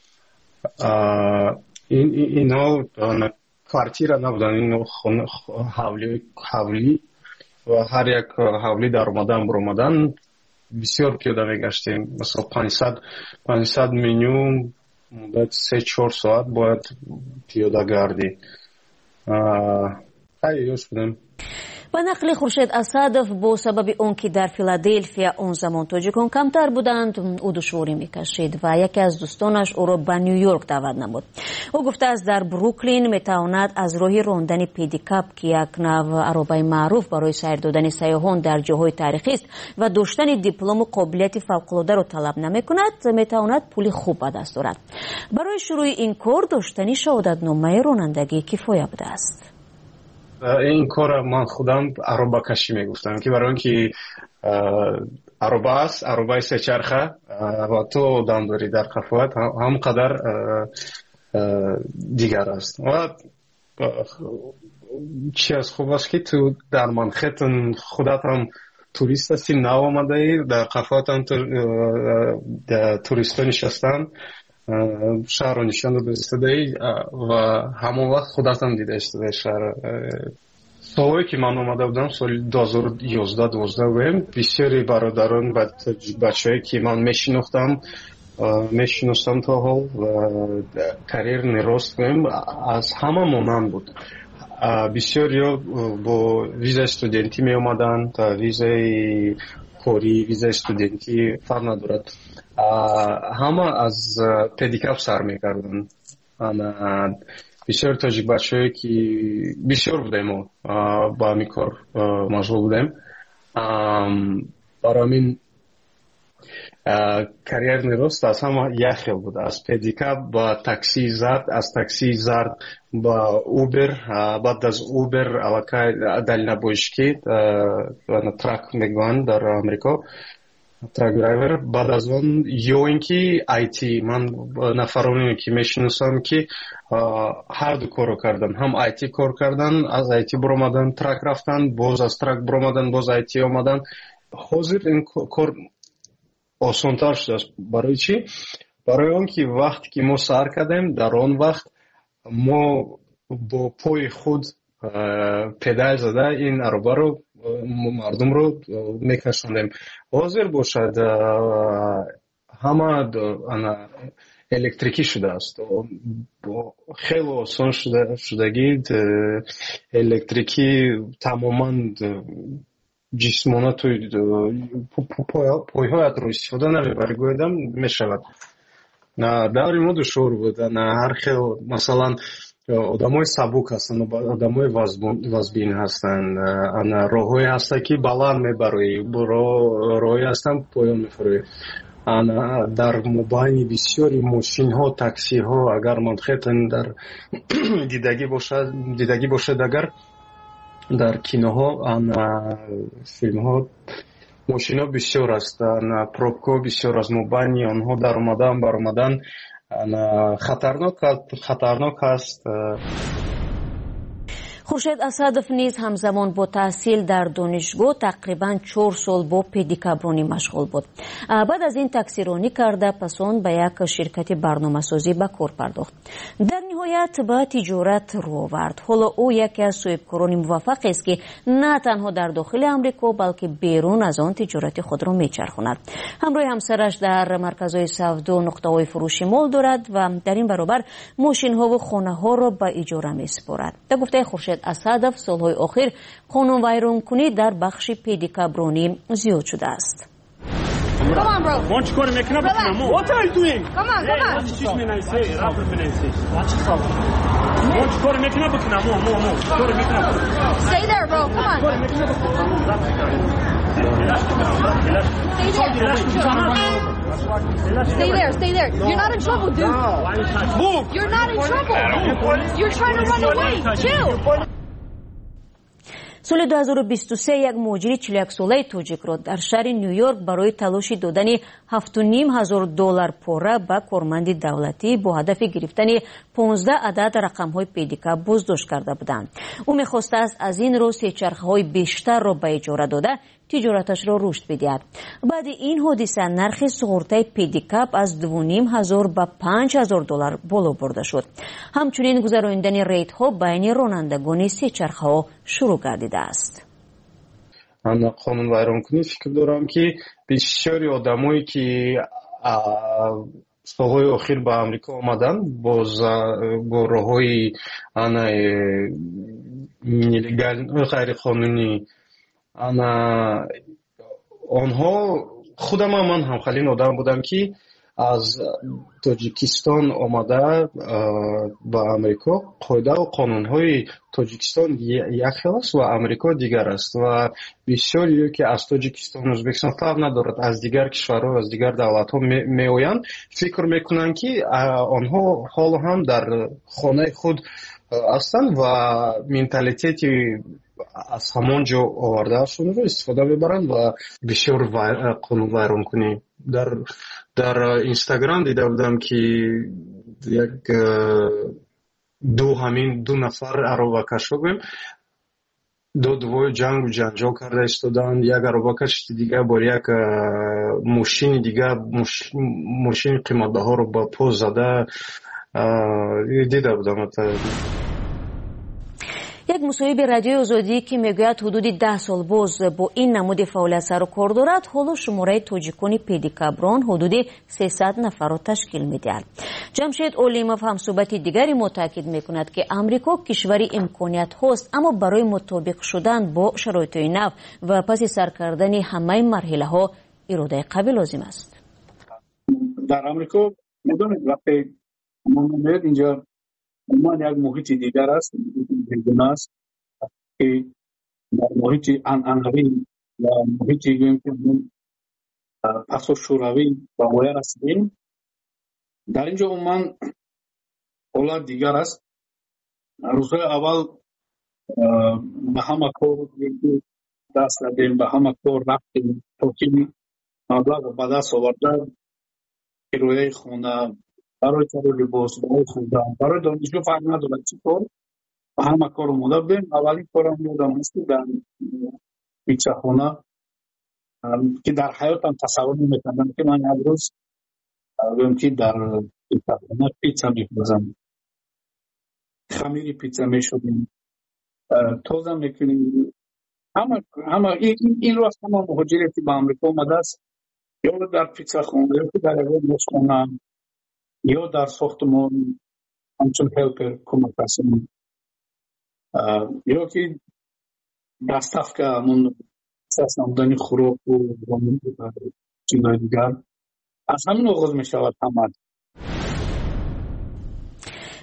ино квартира набуданд, ино ҳавлӣ ва ҳар як ҳавлӣ дар омадан буромадан бисёр пиёда мегаштем. масалан панҷсад панҷсад меню муддати се чор соат бояд пиёда гардӣ. хайр ёш будем. ба нақли хуршед асадов, бо сабаби он ки дар филаделфия он замон тоҷикон камтар буданд, ӯ душворӣ мекашид ва яке аз дӯстонаш ӯро ба Нью-Йорк даъват намуд. ӯ гуфтааст дар Бруклин метавонад аз роҳи рондани педикап, ки як нав аробаи маъруф барои сайр додани сайёҳон дар ҷоҳои таърихист ва доштани диплому қобилияти фавқулодаро талаб намекунад, метавонад пули хуб ба даст орад. барои шурӯи ин кор доштани шаҳодатномаи ронандагӣ кифоя будааст. این کار من خودم عربه کشی میگفتم که برای اینکه عربه است، عربه سه چرخه و تو دم داری در قفوت هم قدر دیگر است. و چی از خوب است که تو در منخیتن خودت هم توریست هستی، نو آمده ای در قفوت هم توریستان نشستن، شهر رو نشان داده ای و همون وقت خودت هم دیده اشتده شهر. سالهایی که من آمده بودم سال دو هزار و یازده دوازده بودم، بسیاری برادران بچه هایی که من میشناختم میشناختم تا حال و کریر نراست بودم از همه مانند بود. بسیاری با ویزای استودنتی می آمدن، ویزای کاری، ویزای استودنتی فرق ندارد، همه از پدیکاپ سر میکردن. بسیار تاجیک بچه‌ای که بسیار بودیم ما با همین کار مشغول بودیم. برای همین کریر نراست از همه یک خیل بود، از پدیکاپ با تاکسی زرد، از تاکسی زرد با اوبر، بعد از اوبر علاقه دلنبوشکی ترک میگویند در امریکا، ترک درایور. بعد از اون یا اینکه آیتی، من نفرانی که میشناسم که هر دو کارو کردن، هم آیتی کار کردن، از آیتی برآمدن ترک رفتن، باز از ترک برآمدن باز آیتی آمدن. حاضر این کار آسان‌تر شده است. برای چی؟ برای اون که وقتی که ما سر کردیم در آن وقت ما با پای خود پدال زده این عربه رو مردم رو میکشوندیم. حاضر باشد همه الکتریکی شده است، خیلی آسان شده شدگی الکتریکی تماما جسمانه توی پایهایت رو استفاده نمیبری گویدم میشود. даври мо душвор буд. Ҳар хел масалан одамои сабук ҳастанд, одамои вазбин ҳастанд. Роҳҳое ҳаста ки баланд мебароӣ, роҳҳое ҳастанд поён мефароӣ. дар мобайни бисёри мошинҳо, таксиҳо, агар манхетан дар дидагӣ бошад, агар дар киноҳо, филмҳо мошинҳо бисёр аст, пробкаҳо бисёр аст. мобайни онҳо дар омадан баромадан хатарнок аст. хуршед асадов низ ҳамзамон бо таҳсил дар донишгоҳ тақрибан чор сол бо педикабронӣ машғул буд. баъд аз ин таксиронӣ карда, пас он ба як ширкати барномасозӣ ба кор пардохт. дар ниҳоят ба тиҷорат рӯ овард. ҳоло ӯ яке аз соҳибкорони муваффақест ки на танҳо дар дохили амрико, балки берун аз он тиҷорати худро мечархонад. ҳамроҳи ҳамсараш дар марказҳои савдо нуқтаҳои фурӯши мол дорад ва дар ин баробар мошинҳову хонаҳоро ба иҷора месупорад. ба гуфтаи хуршед Асадов, солҳои охир қонунвайронкунӣ дар бахши педикабронӣ зиёд шудааст. Come on, bro. What you going to make up? What are you doing? Come on, come on. What you going to say? What you going to say? What you going to make up? More, more, more. Go to make up. Stay there, bro. Come on. Stay there, stay there. You're not in trouble, dude. Move. You're not in trouble. You're trying to run away. Chill. соли дуҳазору бисту се як муҳоҷири чилу як солаи тоҷикро дар шаҳри Нью-Йорк барои талоши додани ҳафту ним ҳазор доллар пора ба корманди давлатӣ бо ҳадафи гирифтани понздаҳ адад рақамҳои педикаб боздошт карда буданд. ӯ мехостааст аз ин роҳ сечархаҳои бештарро ба иҷора дода тиҷораташро рушд бидиҳад. баъди ин ҳодиса нархи суғуртаи педикаб аз ду ним ҳазор ба панҷ ҳазор доллар боло бурда шуд. ҳамчунин гузарондани рейдҳо байни ронандагони сечархаҳо шурӯъ гардидааст. қонунвайронкунӣ фикр дорам ки бисёри одамое ки солҳои охир ба амрико омаданд бо роҳҳои ғайриқонунӣ, онҳо худам ман ҳамхалин одам будам ки аз тоҷикистон омада ба амрико. қоидаву қонунҳои тоҷикистон як хел аст ва амрико дигар аст ва бисёриё ки аз тоҷикистон ӯзбекистон фарқ надорад, аз дигар кишварҳо, аз дигар давлатҳо меоянд, фикр мекунанд ки онҳо ҳоло ҳам дар хонаи худ ҳастанд ва менталитети аз ҳамон ҷо овардаашонро истифода мебаранд ва бисёр қонунвайронкунӣ. дар дар инстаграм дида будам ки як ду ҳамин ду нафар аробакашҳо гӯем додувои ҷангу ҷанҷол карда истоданд. Як аробакаш дигар бо як мошини дигар мошини қиматбаҳоро ба по зада дида будам. як мусоҳиби радиои озодӣ ки мегӯяд ҳудуди даҳ сол боз бо ин намуди фаъолият сару кор дорад, ҳоло шумораи тоҷикони педикаброн ҳудуди сесад нафарро ташкил медиҳад. ҷамшед олимов ҳамсӯҳбати дигари мо таъкид мекунад ки амрико кишвари имкониятҳост, аммо барои мутобиқ шудан бо шароитҳои нав ва паси сар кардани ҳамаи марҳилаҳо иродаи қавӣ лозим аст. дар амрико медонед вақте мо меояд инҷа умуман як муҳити дигар аст, бегуна аст ки дар муҳити анъанавӣ ва муҳити пасошӯравӣ ба воя расидем. дар ин ҷо умуман ҳолат дигар аст. рӯзҳои аввал ба ҳама кор даст дадем, ба ҳама кор рафтем то ки маблағро ба даст оварда кирояи хона, барои кари либос, барои хӯрдан, барои донишгоҳ фарқ надорад чӣ кор, ба ҳама кор омода будем. аввалин корам ёдам аст ки дар питсахона ки дар ҳаётам тасаввур наметавонам ки ман як рӯз гӯем ки дар питсахона питса мехӯрзам. хамири питса мешудем, тоза мекунем. ҳама инро аст ҳама муҳоҷире ки ба амрико омадааст, ё дар питсахона ё ки дар ягон ошхона ё дар сохтмон ҳамчун ҳелпер кӯмакрасӣ ё ки доставка ҳамон намудани хӯроку чизои дигар. аз ҳамин оғоз мешавад ҳама.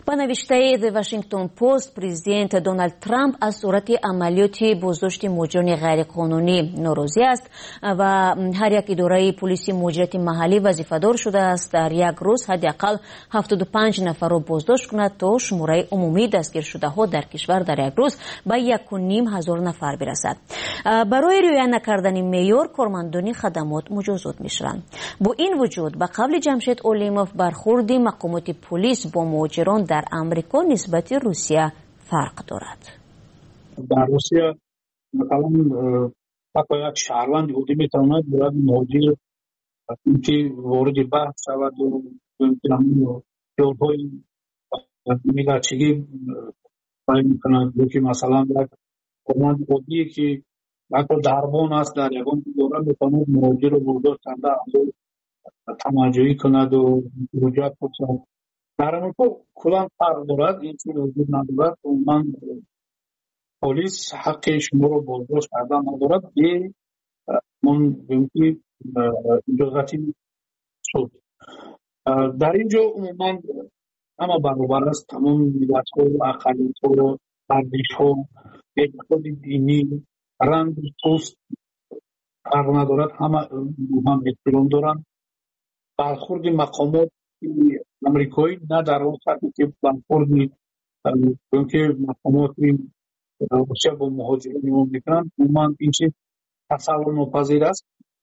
با نوشته The Washington Post پرزیدنت دونالد ترامپ از صورت عملیات بازداشت مهاجران غیرقانونی ناراضی است و هر یک اداره پلیس مهاجرت محلی وظیفه‌دار شده است در یک روز حداقل هفتاد و پنج نفر را بازداشت کند تا شماره عمومی دستگیر شده ها در کشور در یک روز به یک و نیم هزار نفر برسد. برای رعایت نکردن معیار کارمندان خدمات مجازات می‌شوند. با این وجود به قول جمشید اولیموف برخورد مقامات پلیس با مهاجران در امریکا نسبت روسیه فرق دارد. در روسیه مثلا حتی یک شهروند یهودی میتواند باید مهاجر که وارد بحث شود و جورهای میلچگی باید میکنند که مثلا یک کارمند یهودی که حتی دربان است در یکان دوره میتواند مهاجر رو برداشت کنده تماجایی کند و رجوعات بکنند. در امریکا کلان فرق دارد، این چیز وجود ندارد. من پلیس حق شما رو بازداشت کردن ندارد، یه من بگویی اجازتی شد. در اینجا عموما همه برابر است، تمام ملت ها، اقلیت ها، ارزش ها، اعتقاد دینی، رنگ، پوست فرق ندارد، همه هم احترام دارند. برخورد مقامات امریکایی نه در اون سطحی که برخورد که مقامات روسیه با مهاجرین میکنند، عموما این چیز تصور ناپذیر است.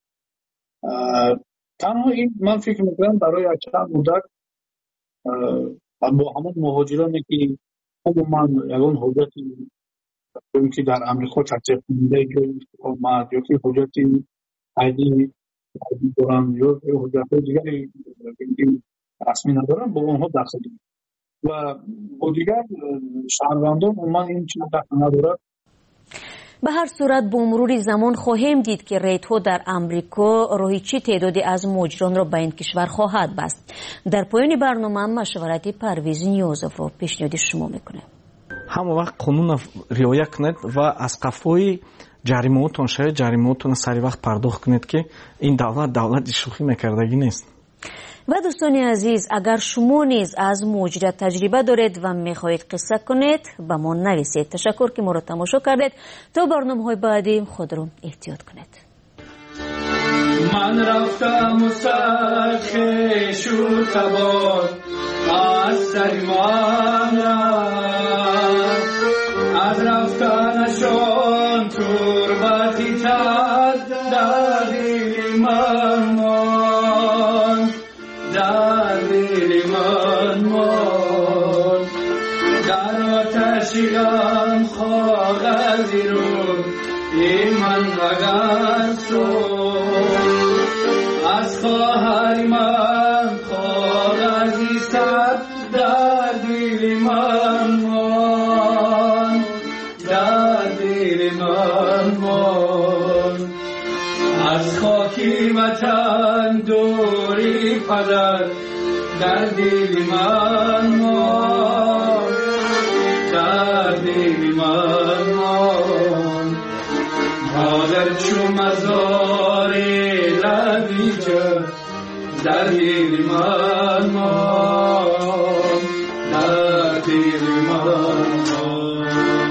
تنها این من فکر میکنم برای چند مدت با همون مهاجرانی که عموما یگان حجتی که در امریکا تطبیق کننده جای استقامت یا که حجتی عادی دارن یا حجت دیگری رسمی ندارن با اونها دست دارن و با دیگر شهروندان عموما این چیز دست ندارد. به هر صورت با مرور زمان خواهیم دید که ریت‌ها در امریکا راهی چی تعدادی از مهاجران را به این کشور خواهد بست. در پایان برنامه مشورت پرویز نیازов را پیشنهاد شما میکنه. همه وقت قانون رعایت کنید و از قفای جریمه‌تون شاید جریمه‌تون سری وقت پرداخت کنید که این دولت دولت شوخی میکردگی نیست. و دوستان عزیز، اگر شما نیز از مهاجرت تجربه دارید و میخواهید قصه کنید به ما نویسید. تشکر که ما را تماشا کردید. تا برنامه‌های بعدی خود را احتیاط کنید. من رفتم و سرخش و تبار از سر من از رفتنشان تربتی تد در دل من مان در دل من مان در آتشی غم کاغذی رو این من وگر شد از خواهر من کاغذی صد در دل من مان در دل من مان از خاکی وطن دوری پدر در دل من مان در دل من مان مادر چو مزار لبیجه در دل من مان در دل من مان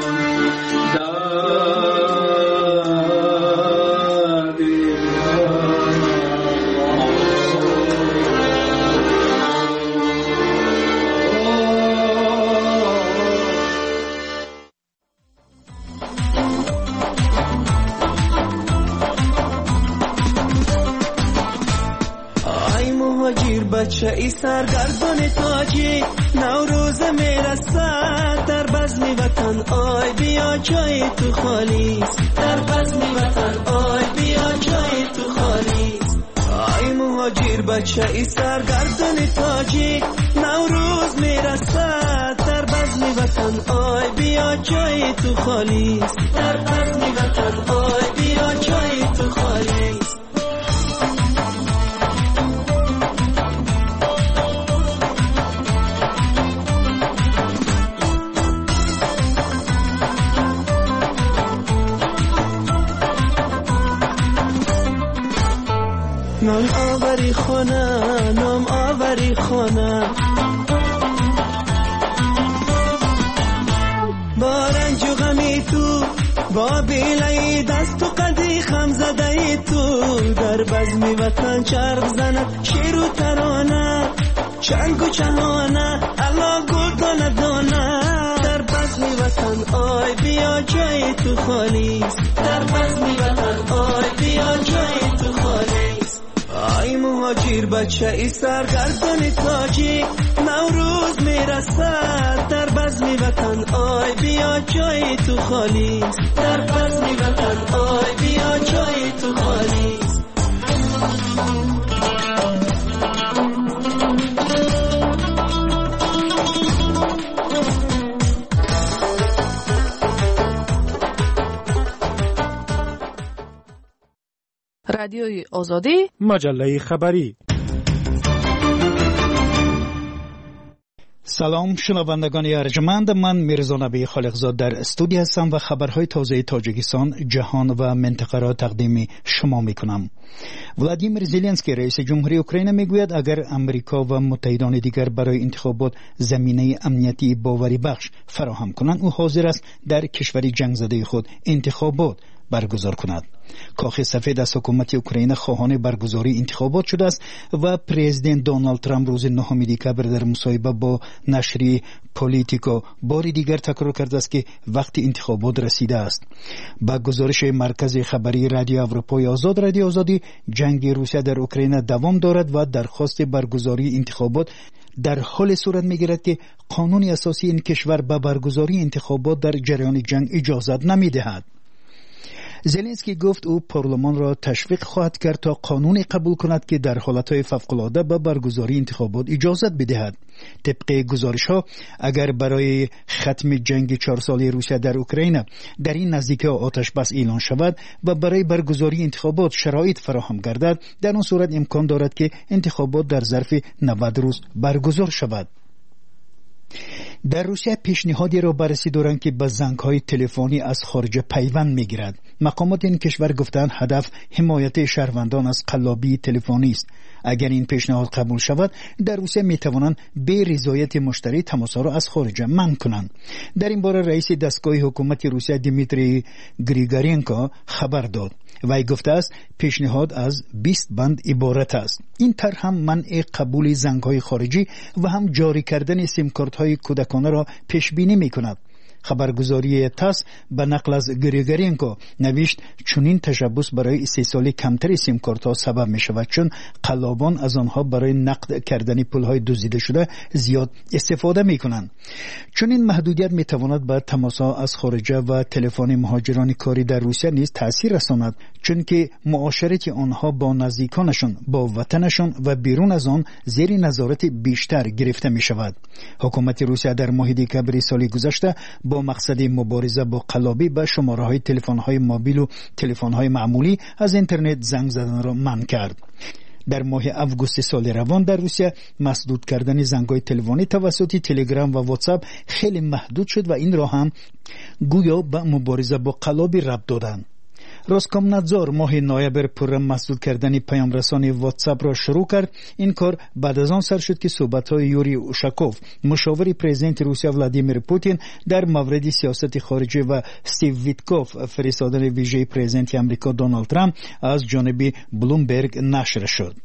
بچه ای سرگردان تاجی نوروز میرسد در بزم وطن آی بیا جای تو خالیست در بزم وطن آی بیا جای تو خالیست آی مهاجر بچه ای سرگردان تاجی نوروز میرسد در بزم وطن آی بیا جای تو خالیست در بزم وطن آی بیا جای تو خالیست نام آوری خانه نام آوری خانه با بیلای دست و قدی خم زده تو در بزم وطن چرخ زند شیر و ترانه چنگ و چهانه الله گل دانه دانه در بزم وطن آی بیا جای تو خالیست در بزم وطن آی بیا جای تو خالیست آی مهاجر بچه ای سرگردان تاجی نوروز میرسد در بزم وطن آی بیا جای تو خالیست در بزم وطن آی بیا جای تو خالیست رادیوی آزادی مجله خبری. سلام شنوندگان ارجمند، من میرزا نبی خالقزاد در استودیو هستم و خبرهای تازه تاجیکستان، جهان و منطقه را تقدیم شما میکنم. ولادیمیر زلنسکی رئیس جمهوری اوکراین میگوید اگر امریکا و متحدان دیگر برای انتخابات زمینه امنیتی باوری بخش فراهم کنند، او حاضر است در کشور جنگ زده خود انتخابات برگزار کند. کاخ سفید از حکومت اوکراین خواهان برگزاری انتخابات شده است و پرزیدنت دونالد ترامپ روز نهم دکبر در مصاحبه با نشریه پولیتیکو باری دیگر تکرار کرده است که وقت انتخابات رسیده است. با گزارش مرکز خبری رادیو اروپای آزاد، رادیو آزادی، جنگ روسیه در اوکراین دوام دارد و درخواست برگزاری انتخابات در حال صورت میگیرد که قانون اساسی این کشور به برگزاری انتخابات در جریان جنگ اجازت نمیدهد. زلنسکی گفت او پارلمان را تشویق خواهد کرد تا قانونی قبول کند که در حالتهای فوق‌العاده به برگزاری انتخابات اجازت بدهد. طبق گزارش‌ها اگر برای ختم جنگ چهار ساله روسیه در اوکراین در این نزدیکی آتش بس اعلان شود و برای برگزاری انتخابات شرایط فراهم گردد، در آن صورت امکان دارد که انتخابات در ظرف نود روز برگزار شود. در روسیه پیشنهادی را بررسی دارند که به زنگ‌های تلفنی از خارج پیوند می‌گیرد. مقامات این کشور گفتند هدف حمایت شهروندان از قلابی تلفنی است. اگر این پیشنهاد قبول شود، در روسیه می‌توانند به رضایت مشتری تماس‌ها را از خارج منع کنند. در این باره رئیس دستگاه حکومت روسیه دیمیتری گریگورینکو خبر داد. وی گفته است پیشنهاد از بیست بند عبارت است. این طرح هم منع قبول زنگ‌های خارجی و هم جاری کردن سیم کارت‌های کودکانه را پیش بینی می‌کند. خبرگزاری تاس به نقل از گریگورینکو نوشت چنین تشبث برای استحصال کمتر سیم کارت‌ها سبب می‌شود، چون قلابان از آنها برای نقد کردن پول‌های دزدیده شده زیاد استفاده می‌کنند. چنین محدودیت می‌تواند به تماس‌ها از خارجه و تلفن مهاجران کاری در روسیه نیز تأثیر رساند، چون که معاشرت آنها با نزدیکانشان، با وطنشان و بیرون از آن زیر نظارت بیشتر گرفته می‌شود. حکومت روسیه در ماه دکبر سال گذشته با مقصد مبارزه با قلابی به شماره‌های تلفن‌های موبیل و تلفن‌های معمولی از اینترنت زنگ زدن را منع کرد. در ماه اوگوست سال روان در روسیه مسدود کردن زنگ‌های تلفنی توسط تلگرام و واتساپ خیلی محدود شد و این را هم گویا به مبارزه با قلابی ربط دادند. روسکومنادزور ماه نوامبر پر مسدود کردن پیام رسانی واتساپ را شروع کرد. این کار بعد از آن سر شد که صحبت‌های یوری اوشاکوف، مشاور پرزیدنت روسیه ولادیمیر پوتین در مورد سیاست خارجه و استیو ویتکوف، فرستادن ویژه پرزیدنت آمریکا دونالد ترامپ، از جانب بلومبرگ نشر شد.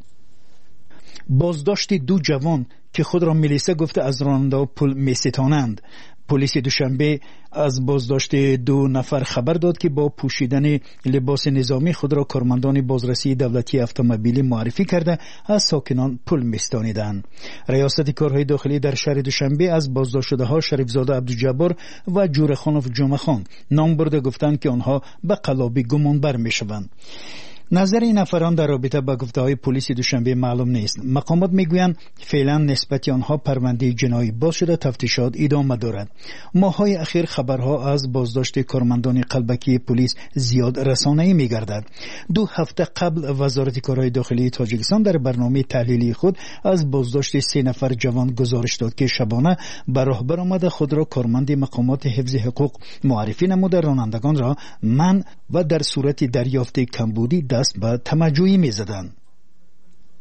بازداشت دو جوان که خود را میلیسا گفته از راننده پل می‌ستانند. پلیس دوشنبه از بازداشت دو نفر خبر داد که با پوشیدن لباس نظامی خود را کارمندان بازرسی دولتی اتومبیلی معرفی کرده از ساکنان پل می‌ستانیدند. ریاست کارهای داخلی در شهر دوشنبه از بازداشت شده‌ها شریفزاده عبدالجبار و جورخانوف جمعخان نام برده، گفتند که آنها به قلابی گمانبر می‌شوند. نظر این نفران در رابطه با گفته‌های پلیس دوشنبه معلوم نیست. مقامات میگویند فعلا نسبت آنها پرونده جنایی باز شده، تفتیشات ادامه دارد. ماه‌های اخیر خبرها از بازداشت کارمندان قلبکی پلیس زیاد رسانه‌ای میگردد. دو هفته قبل وزارت کارهای داخلی تاجیکستان در برنامه تحلیلی خود از بازداشت سه نفر جوان گزارش داد که شبانه به راه برآمده خود را کارمند مقامات حفظ حقوق معرفی نموده رانندگان را منع و در صورت دریافت کمبودی دست به تمجویی می زدن.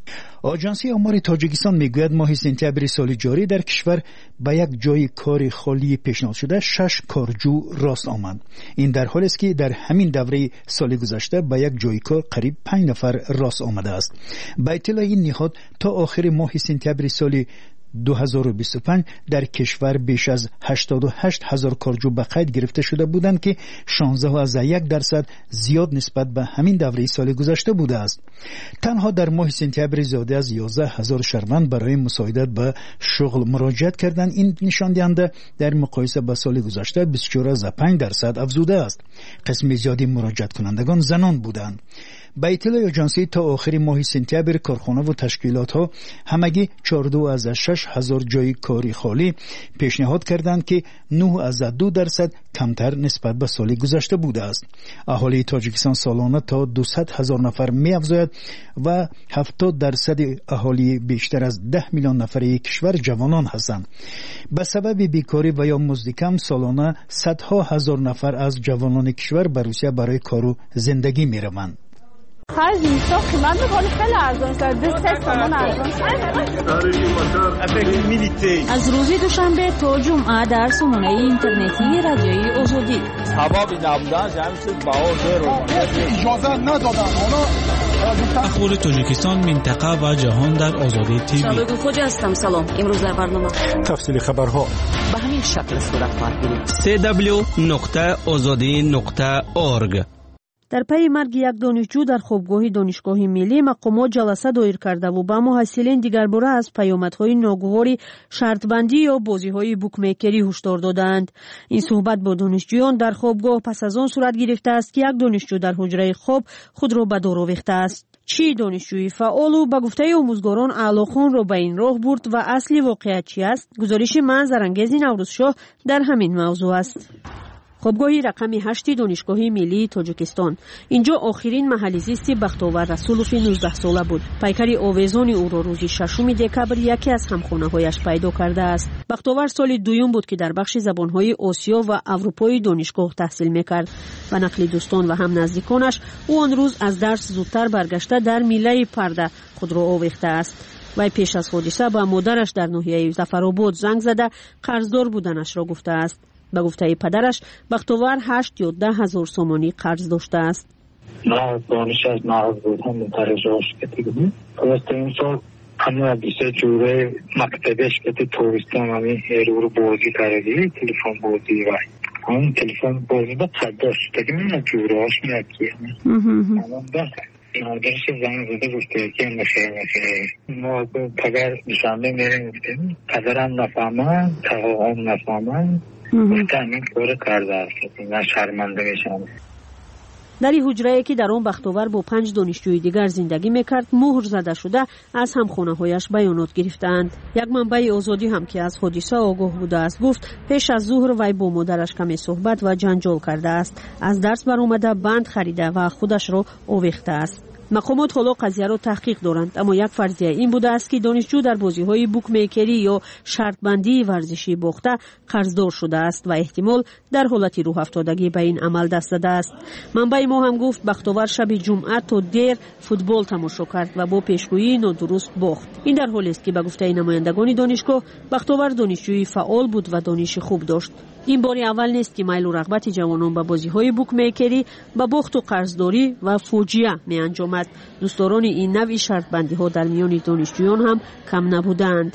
آژانسی آمار تاجیکستان میگوید ماه سپتامبر سال جاری در کشور به یک جای کار خالی پیشنهاد شده شش کارجو راست آمد. این در حالی است که در همین دوره سال گذشته به یک جای کار قریب پنج نفر راست آمده است. به اطلاع این نهاد تا آخر ماه سپتامبر سال دو هزار و بیست و پنج در کشور بیش از هشتاد و هشت هزار کارجو به قید گرفته شده بودند که شانزده و یک درصد زیاد نسبت به همین دوره سال گذشته بوده است. تنها در ماه سپتامبر زیاده از یازده هزار شهروند برای مساعدت به شغل مراجعت کردند. این نشان دهنده در مقایسه با سال گذشته بیست و چهار و پنج درصد افزوده است. قسم زیادی مراجعت کنندگان زنان بودند. با اطلاع آژانسی تا آخر ماه سپتامبر کارخانه و تشکیلات ها همگی چهارده از شش هزار جای کاری خالی پیشنهاد کردند که نه از دو درصد کمتر نسبت به سال گذشته بوده است. اهالی تاجیکستان سالانه تا دویست هزار نفر می افزاید و هفتاد درصد اهالی بیشتر از ده میلیون نفری کشور جوانان هستند. به سبب بیکاری و یا مزد کم سالانه صدها هزار نفر از جوانان کشور به روسیه برای کار و زندگی می روند. هر زیستا قیمت میکنه خیلی ارزان شد. دست سامان ارزان شد. از روز دوشنبه تا جمعه در سامانه اینترنتی رادیوی آزادی. سبب نبودن جمعیت باور رو اجازه ندادن. اخبار تاجیکستان، منطقه و جهان در آزادی تیوی. شبگون خوجا هستم. سلام. امروز در برنامه تفصیل خبرها به همین شکل صورت خواهد گرفت. سی دبلیو نقطه آزادی نقطه اورگ. در پی مرگ یک دانشجو در خوابگاه دانشگاه ملی مقامات جلسه دایر کرده و به محصلین دیگرباره از پیامدهای ناگواری شرطبندی یا بازیهای بوکمیکری هشدار دادند. این صحبت با دانشجویان در خوابگاه پس از آن صورت گرفته است که یک دانشجو در حجره خواب خود را به دار آویخته است. چی دانشجوی فعال و به گفته آموزگاران اعلاخان را به این راه برد و اصلی واقعیت چی است؟ گزارش منظرانگیز نوروزشاه در همین موضوع است. خوابگاهی رقم هشت دانشگاه ملی تاجیکستان. اینجا آخرین محل زیست بختیار رسولوف نوزده ساله بود. پیکر آویزان او را روز ششم دکبر یکی از همخانه‌هایش پیدا کرده است. بختیار سال دوم بود که در بخش زبان‌های آسیا و اروپای دانشگاه تحصیل می‌کرد و نقل دوستان و هم نزدیکانش او آن روز از درس زودتر برگشته در میله پرده خود را آویخته است. وی پیش از حادثه به مادرش در ناحیه ظفرآباد زنگ زده قرضدار بودنش را گفته است. به گفته پدرش بختیار هشت یا ده هزار سومانی قرض داشته است. نه دانش از نقض بود هم مترجاش کتی بود. پس این سال همه بیسه جوره مکتبش کتی توریستان همین هیرو رو بازی کردی تلفن بازی وی همون تلفن بازی با صداش تاکی من جوره هاش میاکی همون ده مادرش زنگ زده گفته که نخیر نخیر ما پدر نشانده میریم گفتیم پدرم نفهمن تقاقم نفهمن همین کار کرده است نه شرمنده میشم. در این حجره که در آن بختیار با پنج دانشجوی دیگر زندگی میکرد مهر زده شده از همخانه‌هایش بیانات گرفتند. یک منبع آزادی هم که از حادثه آگاه بوده است گفت پیش از ظهر وی با مادرش کمی صحبت و جنجال کرده است. از درس برآمده بند خریده و خودش را آویخته است. مقامات حالا قضیه را تحقیق دارند، اما یک فرضیه این بوده است که دانشجو در بازی‌های بوکمیکری یا شرطبندی ورزشی باخته قرضدار شده است و احتمال در حالت روح افتادگی به این عمل دست داده است. منبع ما هم گفت بختیار شب جمعه تا دیر فوتبال تماشا کرد و با پیشگویی نادرست باخت. این در حالی است که به گفته نمایندگان دانشگاه بختیار دانشجوی فعال بود و دانش خوب داشت. این بار اول نیست که میل و رغبت جوانان به بازی‌های بوکمیکری به باخت و قرضداری و فوجیه می انجامد. دوستداران این نوع شرطبندی‌ها در میان دانشجویان هم کم نبودند.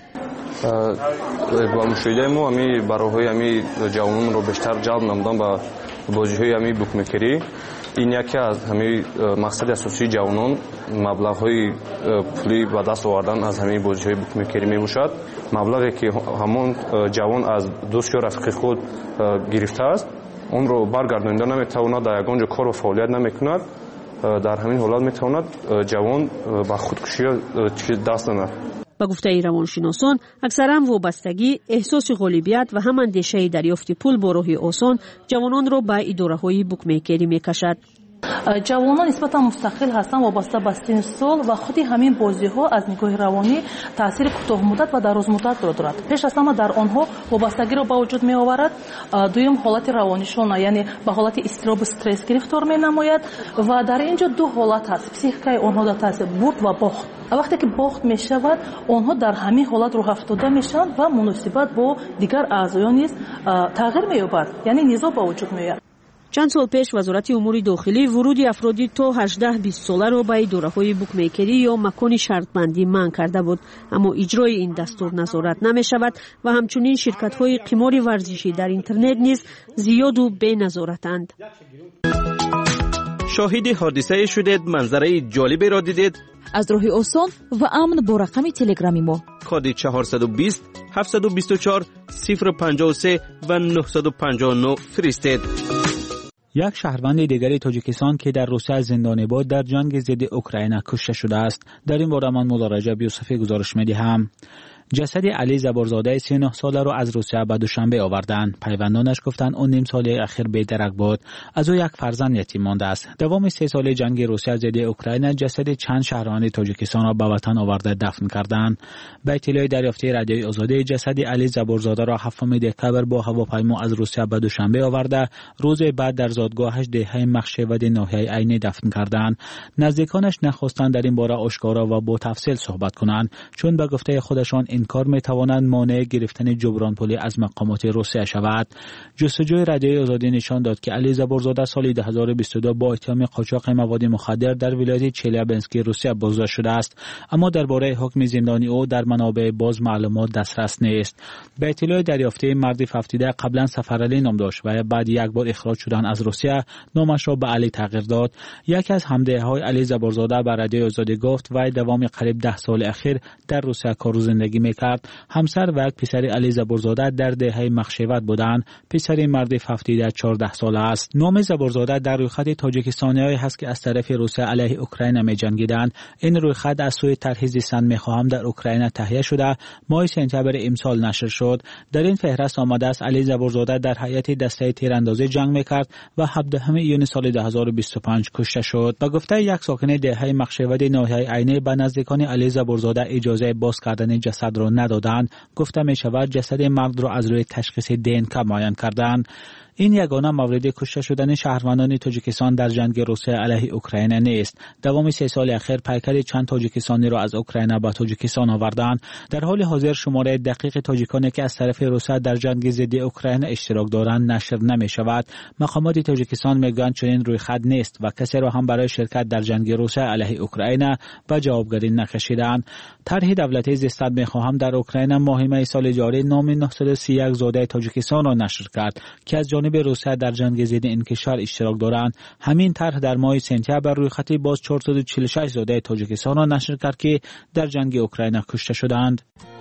با مشاهده ما همی برای همی جوانان رو بیشتر جلب نمودن به بازی‌های همی بوکمیکری. این یکی از همی مقصد اساسی جوانان مبلغ‌های پولی به دست آوردن از همی بازی‌های بوکمیکری میباشد. مبلغی که همون جوان از دوست یا رفیق خود گرفته است اون رو برگردانده نمیتواند، در یگان جا کار و فعالیت نمیکند. در همین حالت میتواند جوان به خودکشی دست نهد. به گفته روانشناسان اکثرا وابستگی، احساس غالبیت و هم اندیشه دریافت پول با راه آسان جوانان را به اداره‌های بوکمیکری میکشد. ҷавонон нисбатан мустақил ҳастанд вобаста ба син сол ва худи ҳамин бозиҳо аз нигоҳи равонӣ таъсири кӯтоҳмуддат ва дарозмуддатро дорад. пеш аз ҳама дар онҳо вобастагиро ба вуҷуд меоварад, дуюм ҳолати равонишон яъне ба ҳолати изтиробу стресс гирифтор менамояд ва дар ин ҷо ду ҳолат ҳаст: психикаи онҳо дар таъсир бурд ва бохт. вақте ки бохт мешавад, онҳо дар ҳамин ҳолат рӯҳафтода мешаванд ва муносибат бо дигар аъзоён низ тағйир меёбад, яъне низоъ ба вуҷуд меояд. чанд сол пеш вазорати умури дохилӣ вуруди афроди то ҳаждаҳ бист соларо ба идораҳои букмекерӣ ё макони шартбандӣ манъ карда буд, аммо иҷрои ин дастур назорат намешавад ва ҳамчунин ширкатҳои қимори варзишӣ дар интернет низ зиёду беназоратанд. شاهد حادثه شدید، منظره جالبی را دیدید؟ از راه آسان و امن با رقم تلگرامی ما کد چهارصد و بیست هفتصد و بیست و چهار صفر پنجاه و سه و نهصد و پنجاه و نه فرستید. یک شهروند دیگری تاجیکستان که در روسیه زندانی بود در جنگ ضد اوکراین کشته شده است. در این باره من مولا رجب یوسفی گزارش می‌دهم. جسد علی زبورزاده سی و نه ساله را از روسیه به دوشنبه آوردند. پیوندانش گفتند اون نیم سال اخیر بی‌درک بود. از او یک فرزند یتیم مانده است. دوام سه ساله جنگ روسیه ضد اوکراین جسد چند شهروند تاجیکستان را به وطن آورده دفن کردند. به اطلاع دریافته رادیوی آزادی، جسد علی زبورزاده را هفتم دکتبر با هواپیما از روسیه به دوشنبه آورده، روز بعد در زادگاهش دهه مخشود ناحیه عینی دفن کردند. نزدیکانش نخواستند در این باره آشکارا و با تفصیل صحبت کنند، چون به گفته خودشان این کار میتواند مانع گرفتن جبران پولی از مقامات روسیه شود. جستجوی رادیوی آزادی نشان داد که علی زبورزاده سال دو هزار و بیست و دو با اتهام قاچاق مواد مخدر در ولایت چلیابنسکی روسیه بازداشت شده است، اما درباره حکم زندانی او در منابع باز معلومات دسترس نیست. به اطلاع دریافته، مردی هفتیده قبلا سفرعلی نام داشت و بعد یک بار اخراج شدن از روسیه نامش را به علی تغییر داد. یکی از همدههای علی زبورزاده به رادیوی آزادی گفت وی دوام قریب ده سال اخیر در روسیه کار و زندگی میکرد. همسر و یک پسر علی زبورزاده در دهه مخشوت بودند. پسر مرد هفتیده چهارده ساله است. نام زبورزاده در رویخط تاجیکستانیایی هست که از طرف روسیه علیه اوکراین می‌جنگیدند. این رویخط از سوی طرح زیستن می‌خواهم در اوکراین تهیه شده، ماه سپتامبر امسال نشر شد. در این فهرست آمده است علی زبورزاده در هیئت دسته تیراندازی جنگ می‌کرد و هفدهم ایون سال دو هزار و بیست و پنج کشته شد. به گفته یک ساکن دهه مخشوت ناحیه عینی، به نزدیکان علی زبورزاده اجازه باز کردن جسد را ندادند. گفته می شود جسد مرد را از روی تشخیص دی ان کی معاین کردند. این یگانه مورد کشته شدن شهروندان تاجیکستان در جنگ روسیه علیه اوکراین نیست. دوام سه سال اخیر پیکر چند تاجیکستانی را از اوکراین به تاجیکستان آوردند. در حال حاضر شماره دقیق تاجیکانی که از طرف روسیه در جنگ ضد اوکراین اشتراک دارند نشر نمی شود. مقامات تاجیکستان میگویند چنین رویخط نیست و کسی را هم برای شرکت در جنگ روسیه علیه اوکراین به جوابگری نکشیدند. طرح دولتی زیستن میخواهم در اوکراین ماه می سال جاری نام نهصد و سی و یک زاده تاجیکستان را نشر کرد که از جانب روسیه در جنگ ضد این کشور اشتراک دارند. همین طرح در ماه سپتامبر روی خط باز چهارصد و چهل و شش زاده تاجیکستان را نشر کرد که در جنگ اوکراین کشته شدند.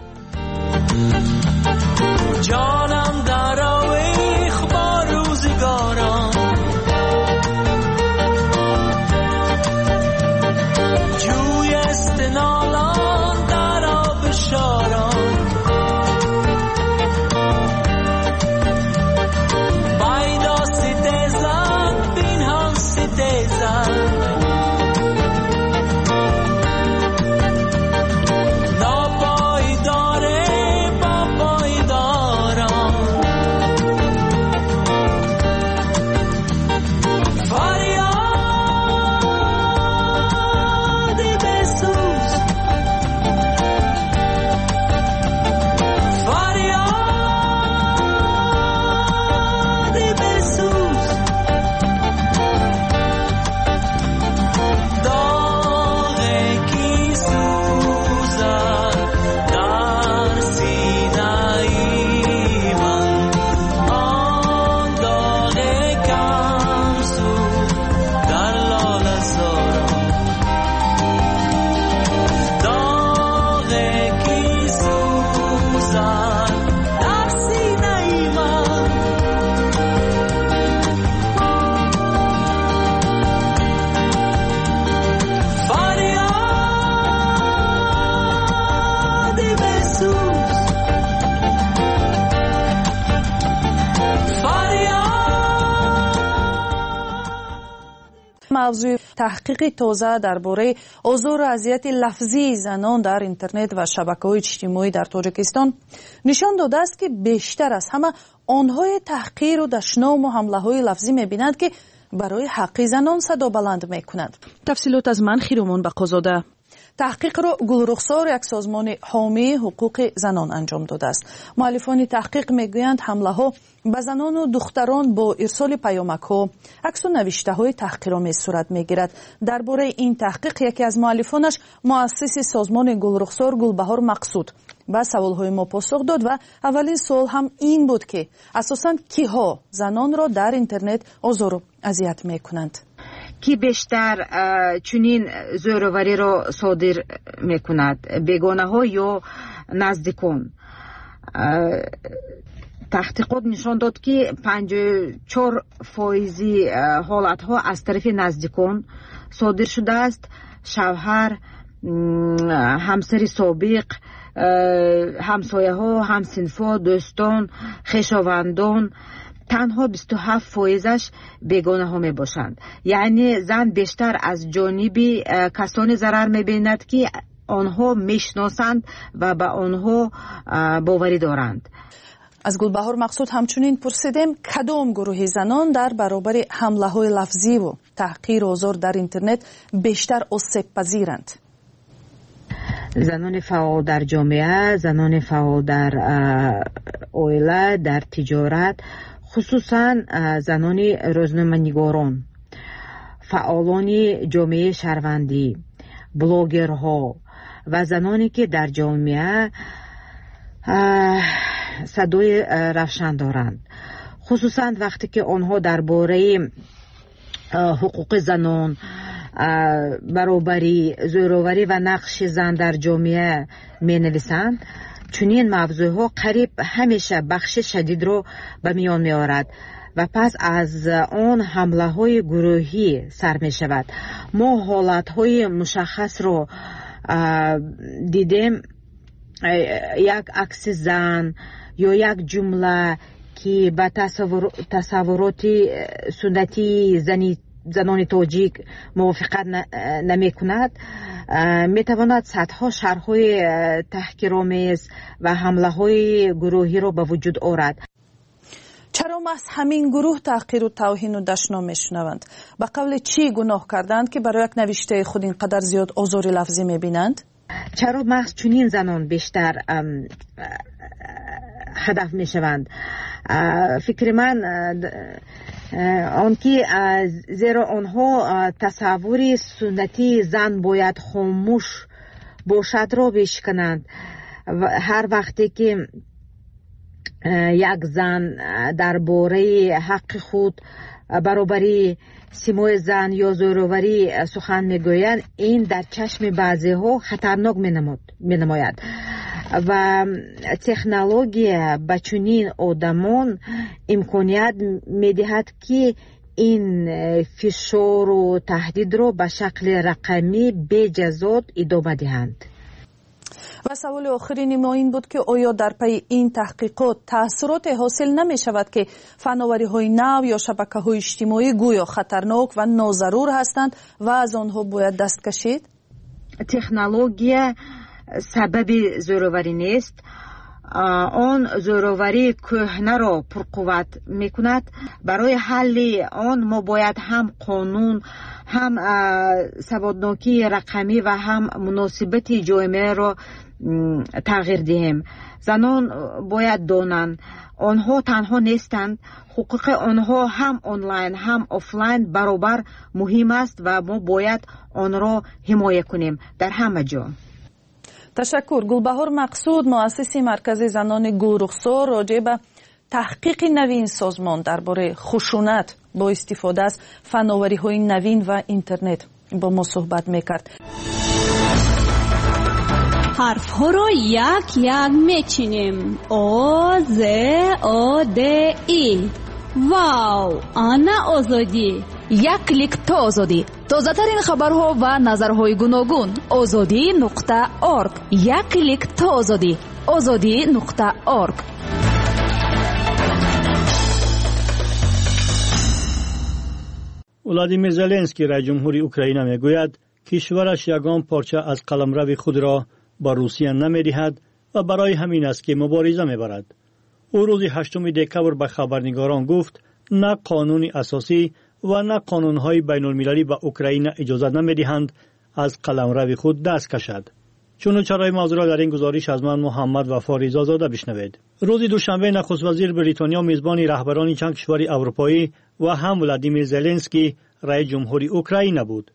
جانم در آویخ با روزگاران، جوی استنالان در آب شاران، بایدا ستیزن بینهان ستیزن، ناپایداره با پایداران. мавзӯи таҳқиқи тоза дар бораи озору азияти лафзии занон дар интернет ва шабакаҳои иҷтимоӣ дар тоҷикистон нишон додааст, ки бештар аз ҳама онҳои таҳқиру дашному ҳамлаҳои лафзӣ мебинанд, ки барои ҳаққи занон садо баланд мекунанд. тафсилот аз ман Хиромон Бақозода. таҳқиқро Гулрухсор, як созмони ҳомии ҳуқуқи занон анҷом додааст. муаллифони таҳқиқ мегӯянд ҳамлаҳо ба занону духтарон бо ирсоли паёмакҳо, аксу навиштаҳои таҳқиромез сурат мегирад. дар бораи ин таҳқиқ яке аз муаллифонаш, муассиси созмони Гулрухсор Гулбаҳор Мақсуд ба саволҳои мо посух дод ва аввалин суол ҳам ин буд, ки асосан киҳо занонро дар интернет озору азият мекунанд. ки бештар чунин зӯровариро содир мекунад, бегонаҳо ё наздикон? таҳқиқот нишон дод, ки панҷоҳ и чор фоизи ҳолатҳо аз тарафи наздикон содир шудааст. шавҳар, ҳамсари собиқ, ҳамсояҳо, ҳамсинфҳо, дӯстон, хешовандон. танҳо бисту ҳафт фоизаш бегонаҳо мебошанд. яъне зан бештар аз ҷониби касоне зарар мебинад, ки онҳо мешиносанд ва ба онҳо боварӣ доранд. аз Гулбаҳор Мақсуд ҳамчунин пурсидем, кадом гурӯҳи занон дар баробари ҳамлаҳои лафзиву таҳқиру озор дар интернет бештар осебпазиранд? занони фаъол дар ҷомеа, занони фаъол дар оила, дар тиҷорат, хусусан занони рӯзноманигорон, фаъолони ҷомеаи шаҳрвандӣ, блогерҳо ва заноне ки дар ҷомеа садои равшан доранд. хусусан вақте ки онҳо дар бораи ҳуқуқи занон, баробарӣ, зӯроварӣ ва нақши зан дар ҷомеа менависанд, чунин мавзӯъҳо қариб ҳамеша бахши шадидро ба миён меорад ва пас аз он ҳамлаҳои гурӯҳӣ сар мешавад. мо ҳолатҳои мушаххасро дидем, як акси зан ё як ҷумла ки ба тасаввуроти суннатии зани занони тоҷик мувофиқат намекунад, метавонад садҳо шарҳҳои таҳқиромез ва ҳамлаҳои гурӯҳиро ба вуҷуд орад. чаро маҳз ҳамин гурӯҳ таҳқиру тавҳину дашно мешунаванд? ба қавли чӣ гуноҳ карданд, ки барои як навиштаи худ ин қадар зиёд озори лафзӣ мебинанд? чаро маҳз чунин занон бештар ҳадаф мешаванд? фикри ман он ки зеро онҳо тасаввури суннатии зан бояд хомӯш бошадро бешикананд. ҳар вақте ки як зан дар бораи ҳаққи худ, баробари симои зан ё зӯроварӣ сухан мегӯянд, ин дар чашми баъзеҳо хатарнок менамояд ва технология ба чунин одамон имконият медиҳад, ки ин фишору таҳдидро ба шакли рақамӣ беҷазот идома диҳанд. ва саволи охирини мо ин буд, ки оё дар пайи ин таҳқиқот таъссуроте ҳосил намешавад, ки фанновариҳои нав ё шабакаҳои иҷтимоӣ гӯё хатарнок ва нозарур ҳастанд ва аз онҳо бояд даст кашид? технология сабаби зӯроварӣ нест. он зӯроварии кӯҳнаро пурқувват мекунад. барои ҳалли он мо бояд ҳам қонун, ҳам саводнокии рақамӣ ва ҳам муносибати ҷомеаро тағйир диҳем. занон бояд донанд, онҳо танҳо нестанд. ҳуқуқи онҳо ҳам онлайн ҳам офлайн баробар муҳим аст ва мо бояд онро ҳимоя кунем дар ҳама ҷо. ташаккур. Гулбаҳор Мақсуд, муассиси маркази занони Гулрухсор, роҷеъ ба таҳқиқи навин созмон дар бораи хушунат бо истифода аз фанновариҳои навин ва интернет бо мо суҳбат мекард. ҳарфҳоро як як мечинем. о з о д и. вау, ана озодӣ. як клик то озодӣ. тозатарин хабарҳо ва назарҳои гуногун. озодӣ нуқта орг. як клик то озодӣ. озодӣ нуқта орг. ولادیمیر زلنسکی رئیس جمهوری اوکراین میگوید کشورش یگان پارچه از قلمرو خود را به روسیه نمیدهد و برای همین است که مبارزه میبرد. او روز هشتم دکبر به خبرنگاران گفت نه قانون اساسی و نه قانونهای بین المللی به اوکراین اجازه نمیدهند از قلمرو خود دست کشد. چون چرای موضوع در این گزارش از من محمد وفا رضا زاده بشنوید. روز دوشنبه نخست وزیر بریتانیا میزبان رهبران چند کشور اروپایی و هم ولادیمیر زلنسکی رئیس جمهوری اوکراین بود.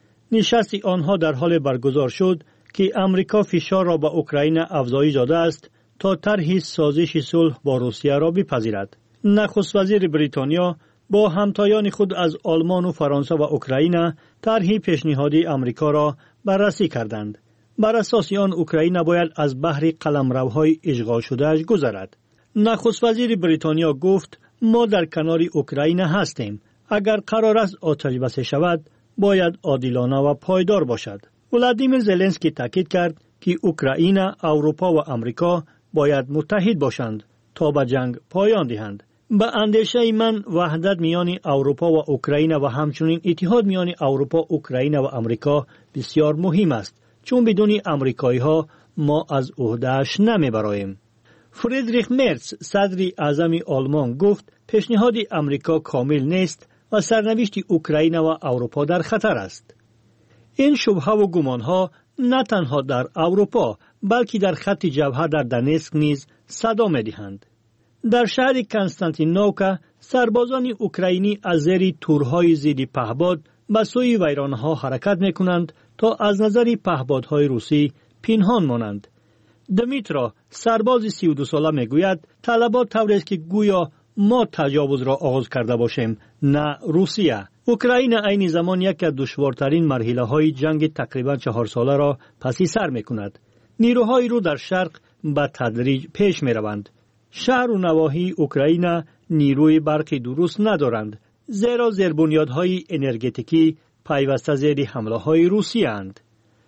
نشست آنها در حال برگزار شد که امریکا فشار را به اوکراین افزایش داده است تا طرح سازش صلح با روسیه را بپذیرد. نخست وزیر بریتانیا با همتایان خود از آلمان و فرانسه و اوکراین طرح پیشنهادی امریکا را بررسی کردند. بر اساس آن اوکراین باید از بحر قلمروهای اشغال شدهش گذرد. نخست وزیر بریتانیا گفت ما در کنار اوکراین هستیم. اگر قرار است آتش بس شود باید عادلانه و پایدار باشد. ولادیمیر زلنسکی تاکید کرد که اوکراین، اروپا و امریکا باید متحد باشند تا به جنگ پایان دهند. به اندیشه من وحدت میان اروپا و اوکراین و همچنین اتحاد میان اروپا، اوکراین و امریکا بسیار مهم است، چون بدون امریکایی ها ما از عهده‌اش نمیبراییم. فریدریخ مرتز صدر اعظم آلمان گفت پیشنهاد امریکا کامل نیست و سرنوشت اوکراین و اروپا در خطر است. این شبهه و گمانها نه تنها در اروپا بلکه در خط جبهه در دنسک نیز صدا می‌دهند. در شهر کنستانتینوکا سربازان اوکراینی از زیر تورهای ضد پهپاد به سوی ویرانها حرکت می‌کنند تا از نظر پهپادهای روسی پنهان مانند. دمیترا سرباز سی و دو ساله میگوید طلبات طوری است که گویا ما تجاوز را آغاز کرده باشیم، نه روسیه. اوکراین عین زمان یکی از دشوارترین مرحله‌های جنگ تقریبا چهار ساله را پسی سر می‌کند. نیروهای رو در شرق به تدریج پیش می‌روند. شهر و نواحی اوکراین نیروی برقی درست ندارند، زیرا زیربنیادهای انرژتیکی پیوسته زیر حمله‌های روسیه اند.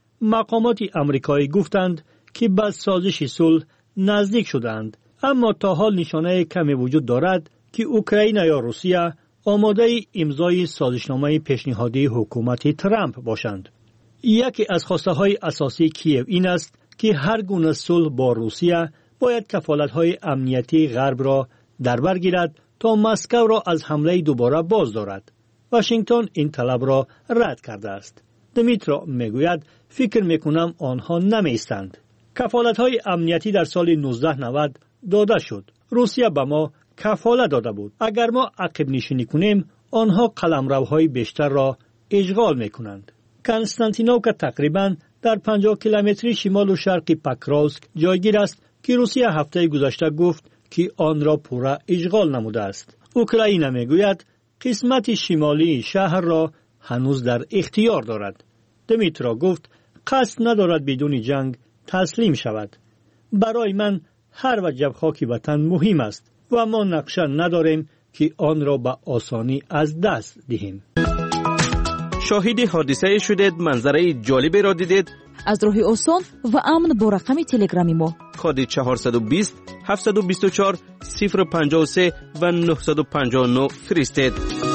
مقامات آمریکایی گفتند که به سازش صلح نزدیک شدند، اما تا حال نشانه کمی وجود دارد که اوکراین یا روسیه آماده امضای سازشنامه پیشنهادی حکومت ترامپ باشند. یکی از خواسته های اساسی کیف این است که هر گونه صلح با روسیه باید کفالت‌های امنیتی غرب را در بر گیرد تا مسکو را از حمله دوباره باز دارد. واشنگتن این طلب را رد کرده است. دمیترا میگوید فکر میکنم آنها نمیستند. کفالت‌های امنیتی در سال نوزده نود داده شد. روسیه به ما کفالت داده بود. اگر ما عقب نشینی کنیم آنها قلمروهای بیشتر را اشغال میکنند. کنستانتینوکا تقریباً در پنجاه کیلومتری شمال و شرق پکراوسک جایگیر است که روسیه هفته گذشته گفت که آن را پورا اشغال نموده است. اوکراین میگوید قسمت شمالی شهر را هنوز در اختیار دارد. دمیترا گفت قصد ندارد بدون جنگ تسلیم شود. برای من هر وجب خاک وطن مهم است و ما نقشه نداریم که آن را به آسانی از دست دهیم. شاهد حادثه شدید، منظره جالبی را دیدید؟ از راه آسان و امن با رقم تلگرامی ما کد چهارصد و بیست هفتصد و بیست و چهار صفر پنجاه و سه و نهصد و پنجاه و نه فرستید.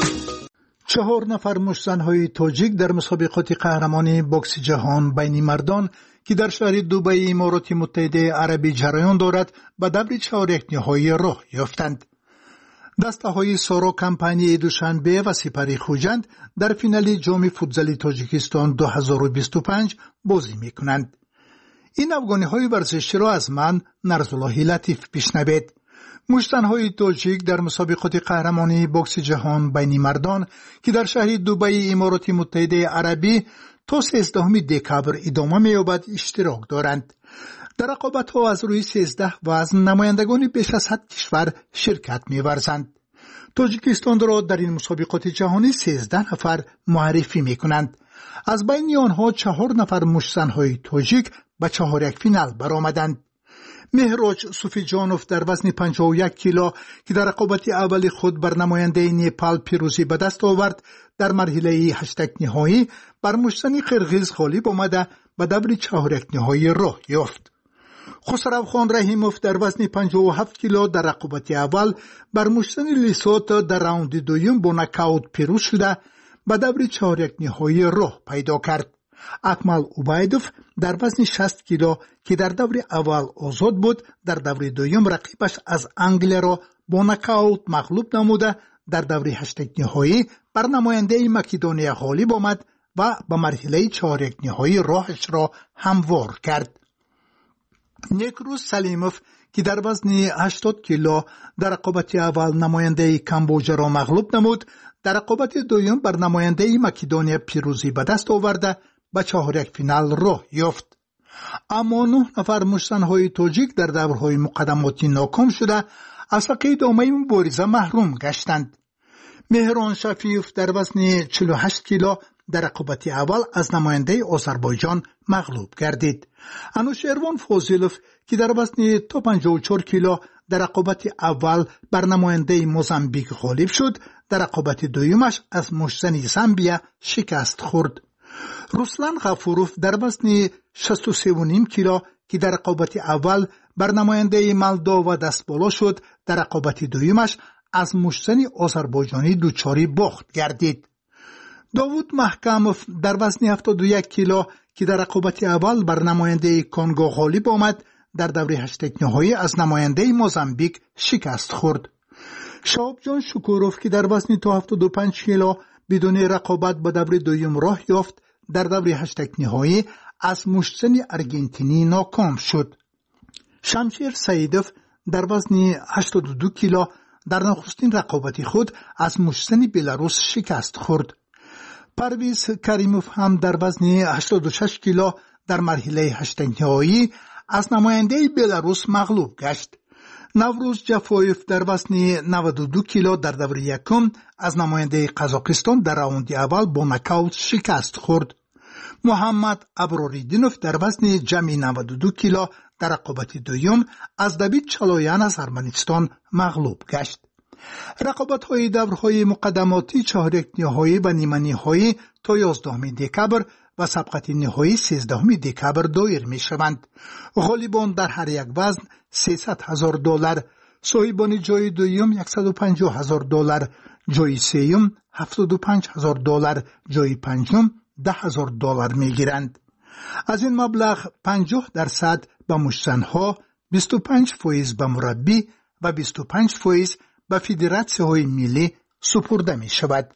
چهار نفر مشت‌زن‌های تاجیک در مسابقات قهرمانی بوکس جهان بین مردان که در شهر دبی امارات متحده عربی جریان دارد به دبر چهارک نهایی راه یافتند. دسته‌های سارا کمپانی دوشنبه و سپری خوجند در فینال جام فوتزال تاجیکستان دو هزار و بیست و پنج بازی می‌کنند. این افغانی‌های ورزشی را از من نرزالله لطیف بشنوید. مشت‌زن‌های تاجیک در مسابقات قهرمانی بوکس جهان بین مردان که در شهر دبی امارات متحده عربی تا سیزدهم دکبر ادامه می‌یابد اشتراک دارند. در رقابت‌ها از روی سیزده وزن نمایندگان بیش از صد کشور شرکت می‌ورزند. تاجیکستان را در این مسابقات جهانی سیزده نفر معرفی می‌کنند. از بین آنها چهار نفر مشت‌زن‌های تاجیک به چهارک فینال برآمدند. مهراج صوفی جانوف در وزن پنجاه و یک کیلو که در رقابت اول خود بر نماینده نیپال پیروزی به دست آورد، در مرحله هشتگ نهایی بر مشت‌زن قرغیز غالب آمده به دبر چهارک نهایی راه یافت. خسرو خان رحیموف در وزن پنجاه و هفت کیلو در رقابت اول بر مشت‌زن لیسوت در راوند دوم با نکاوت پیروز شده به دور چهارک نهایی راه پیدا کرد. اکمل عبیدوف در وزن شصت کیلو که در دور اول آزاد بود، در دور دوم رقیبش از انگلیا را با نکاوت مغلوب نموده در دور هشتگ نهایی بر نماینده مکدونیا غالب آمد و به مرحله چهارک نهایی راهش را هموار کرد. نیکروز سلیموف که در وزن هشتاد کیلو در رقابت اول نماینده کامبوجا را مغلوب نمود، در رقابت دوم بر نماینده مکدونیا پیروزی به دست آورده به چهارک فینال راه یافت. اما نه نفر مشتنهای تاجیک در دورهای مقدماتی ناکام شده از حق ادامه مبارزه محروم گشتند. مهران شفیف در وزن چهل و هشت کیلو در رقابت اول از نماینده آذربایجان مغلوب گردید. انوشیروان فاضلوف که در وزن تا پنجاه و چهار کیلو در رقابت اول بر نماینده موزامبیک غالب شد، در رقابت دومش از مشتن زامبیا شکست خورد. رسلان غفوروف در وزن شصت و سه و نیم کیلو که در رقابت اول بر نماینده مولداوا دست بالا شد، در رقابت دومش از مشتن آذربایجانی دوچاری باخت گردید. داوود محکموف در وزن هفتاد و یک کیلو که در رقابت اول بر نماینده کنگو غالب آمد، در دوره هشتگ نهایی از نماینده موزامبیک شکست خورد. شهاب جان شکوروف که در وزن تا هفتاد و پنج کیلو بدون رقابت به دوره دوم راه یافت، در دوره هشتگ نهایی از مشتن ارژانتینی ناکام شد. شمشیر سعیدوف در وزن هشتاد و دو کیلو در نخستین رقابت خود از مشتن بلاروس شکست خورد. پرویز کریموف هم در وزن هشتاد و شش کیلو در مرحله هشتگ نهایی از نماینده بلاروس مغلوب گشت. نوروز جفایف در وزن نود و دو کیلو در دور یکم از نماینده قزاقستان در راوند اول با نکاوت شکست خورد. محمد ابراریدینوف در وزن جمعی نود و دو کیلو در رقابت دوم از دوید چالویان از ارمنستان مغلوب گشت. رقابت های دورهای مقدماتی چهارک نهایی و نیمه نهایی تا یازدهم دکبر و سبقت نهایی سیزدهم دکبر دایر می شوند. غالبان در هر یک وزن سیصد هزار دلار، صاحبان جای دوم صد و پنجاه هزار دلار، جای سوم هفتاد و پنج هزار دلار، جای پنجم ده هزار دلار می گیرند. از این مبلغ پنجاه درصد به مشتنها، بیست و پنج فیصد به مربی و بیست و پنج فیصد به فدراسیون های ملی سپرده می شود.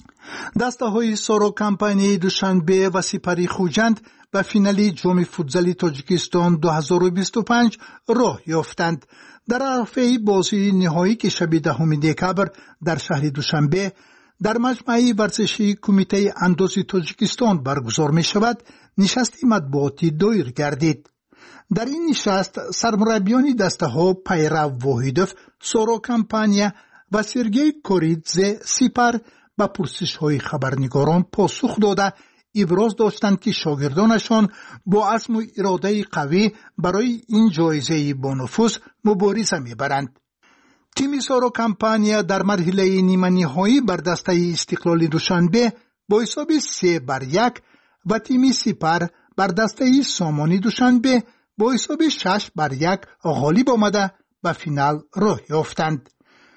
دسته های سارو کمپانی دوشنبه و سپری خوجند به فینالی جام فوتزال تاجیکستان دو هزار و بیست و پنج راه یافتند. در عرفه بازی نهایی که شب دهم دکبر در شهر دوشنبه در مجمع ورزشی کمیته اندازی تاجیکستان برگزار می شود، نشست مطبوعاتی دایر گردید. در این نشست سرمربیان دسته ها پیرو واحدوف سارو کمپانیا و سرگئی کوریدزه سپر به پرسش های خبرنگاران پاسخ داده ابراز داشتند که شاگردانشان با عزم و اراده قوی برای این جایزه با نفوذ مبارزه میبرند. تیم سارو کمپانیا در مرحله نیمه نهایی بر دسته استقلال دوشنبه با حساب سه بر یک و تیم سپر بر دسته سامانی دوشنبه با حساب شش بر یک غالب آمده به فینال راه یافتند.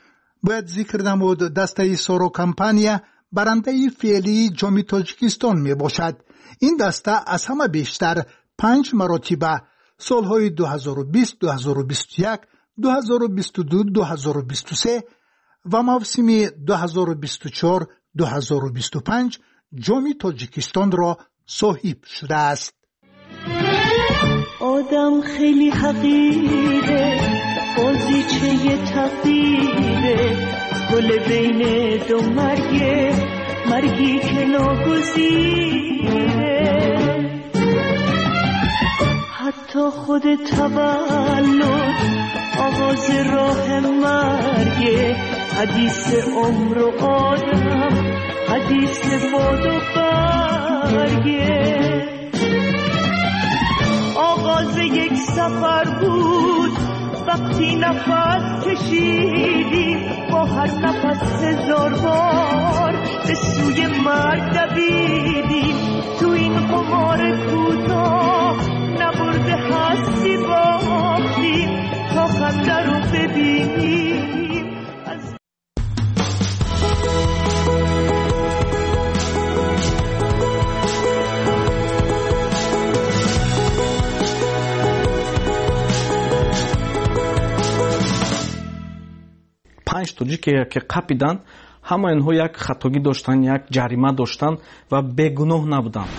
باید ذکر نمود دسته سارو کمپانیا برنده فعلی جام تاجیکستان می باشد. این دسته از همه بیشتر پنج مراتبه سالهای دو هزار و بیست، دو هزار و بیست و یک، دو هزار و بیست و دو، دو هزار و بیست و سه و موسم دو هزار و بیست و چهار، دو هزار و بیست و پنج جام تاجیکستان را صاحب شده است. آدم خیلی حقیره، بازیچه تقدیره، گل بین دو مرگه، مرگی که ناگزیره. حتی خود تولد آغاز راه مرگه، حدیث عمر و آدم، حدیث باد و برگه. آغاز یک سفر بود وقتی نفس کشیدیم، با هر نفس هزار بار به سوی مرگ دویدیم. تو این قمار کوتاه نبرده هستی باختیم تا خنده رو ببینیم. тоҷикия ки қапиданд, ҳама инҳо як хатогӣ доштанд, як ҷарима доштанд ва бегуноҳ набуданд.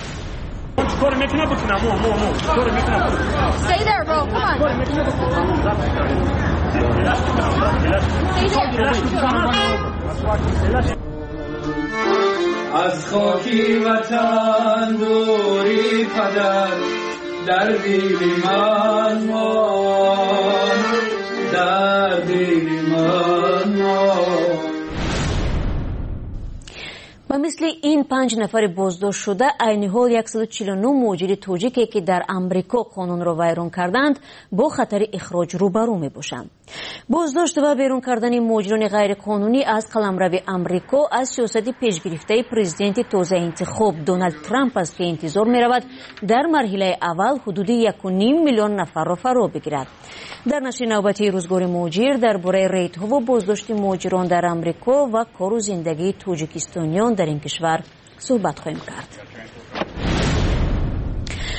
از خاکی وطن دوری پدر در دل من مان، در دل من مان. و مثل این پنج نفر بازداشت شده عین حال صد و چهل و نه مهاجر تاجیکی که در امریکا قانون را ویران کردند با خطر اخراج روبرو می باشند. بازداشت و بیرون کردن مهاجران غیر قانونی از قلمرو امریکا از سیاست پیشگرفته پرزیدنت تازه انتخاب دونالد ترامپ است که انتظار می رود در مرحله اول حدود یک و نیم میلیون نفر را فرا بگیرد. در نشر نوبتی روزگار مهاجر درباره ریت‌ها و بازداشت مهاجران در امریکا و کار و زندگی تاجیکستانیان در این کشور صحبت خواهیم کرد.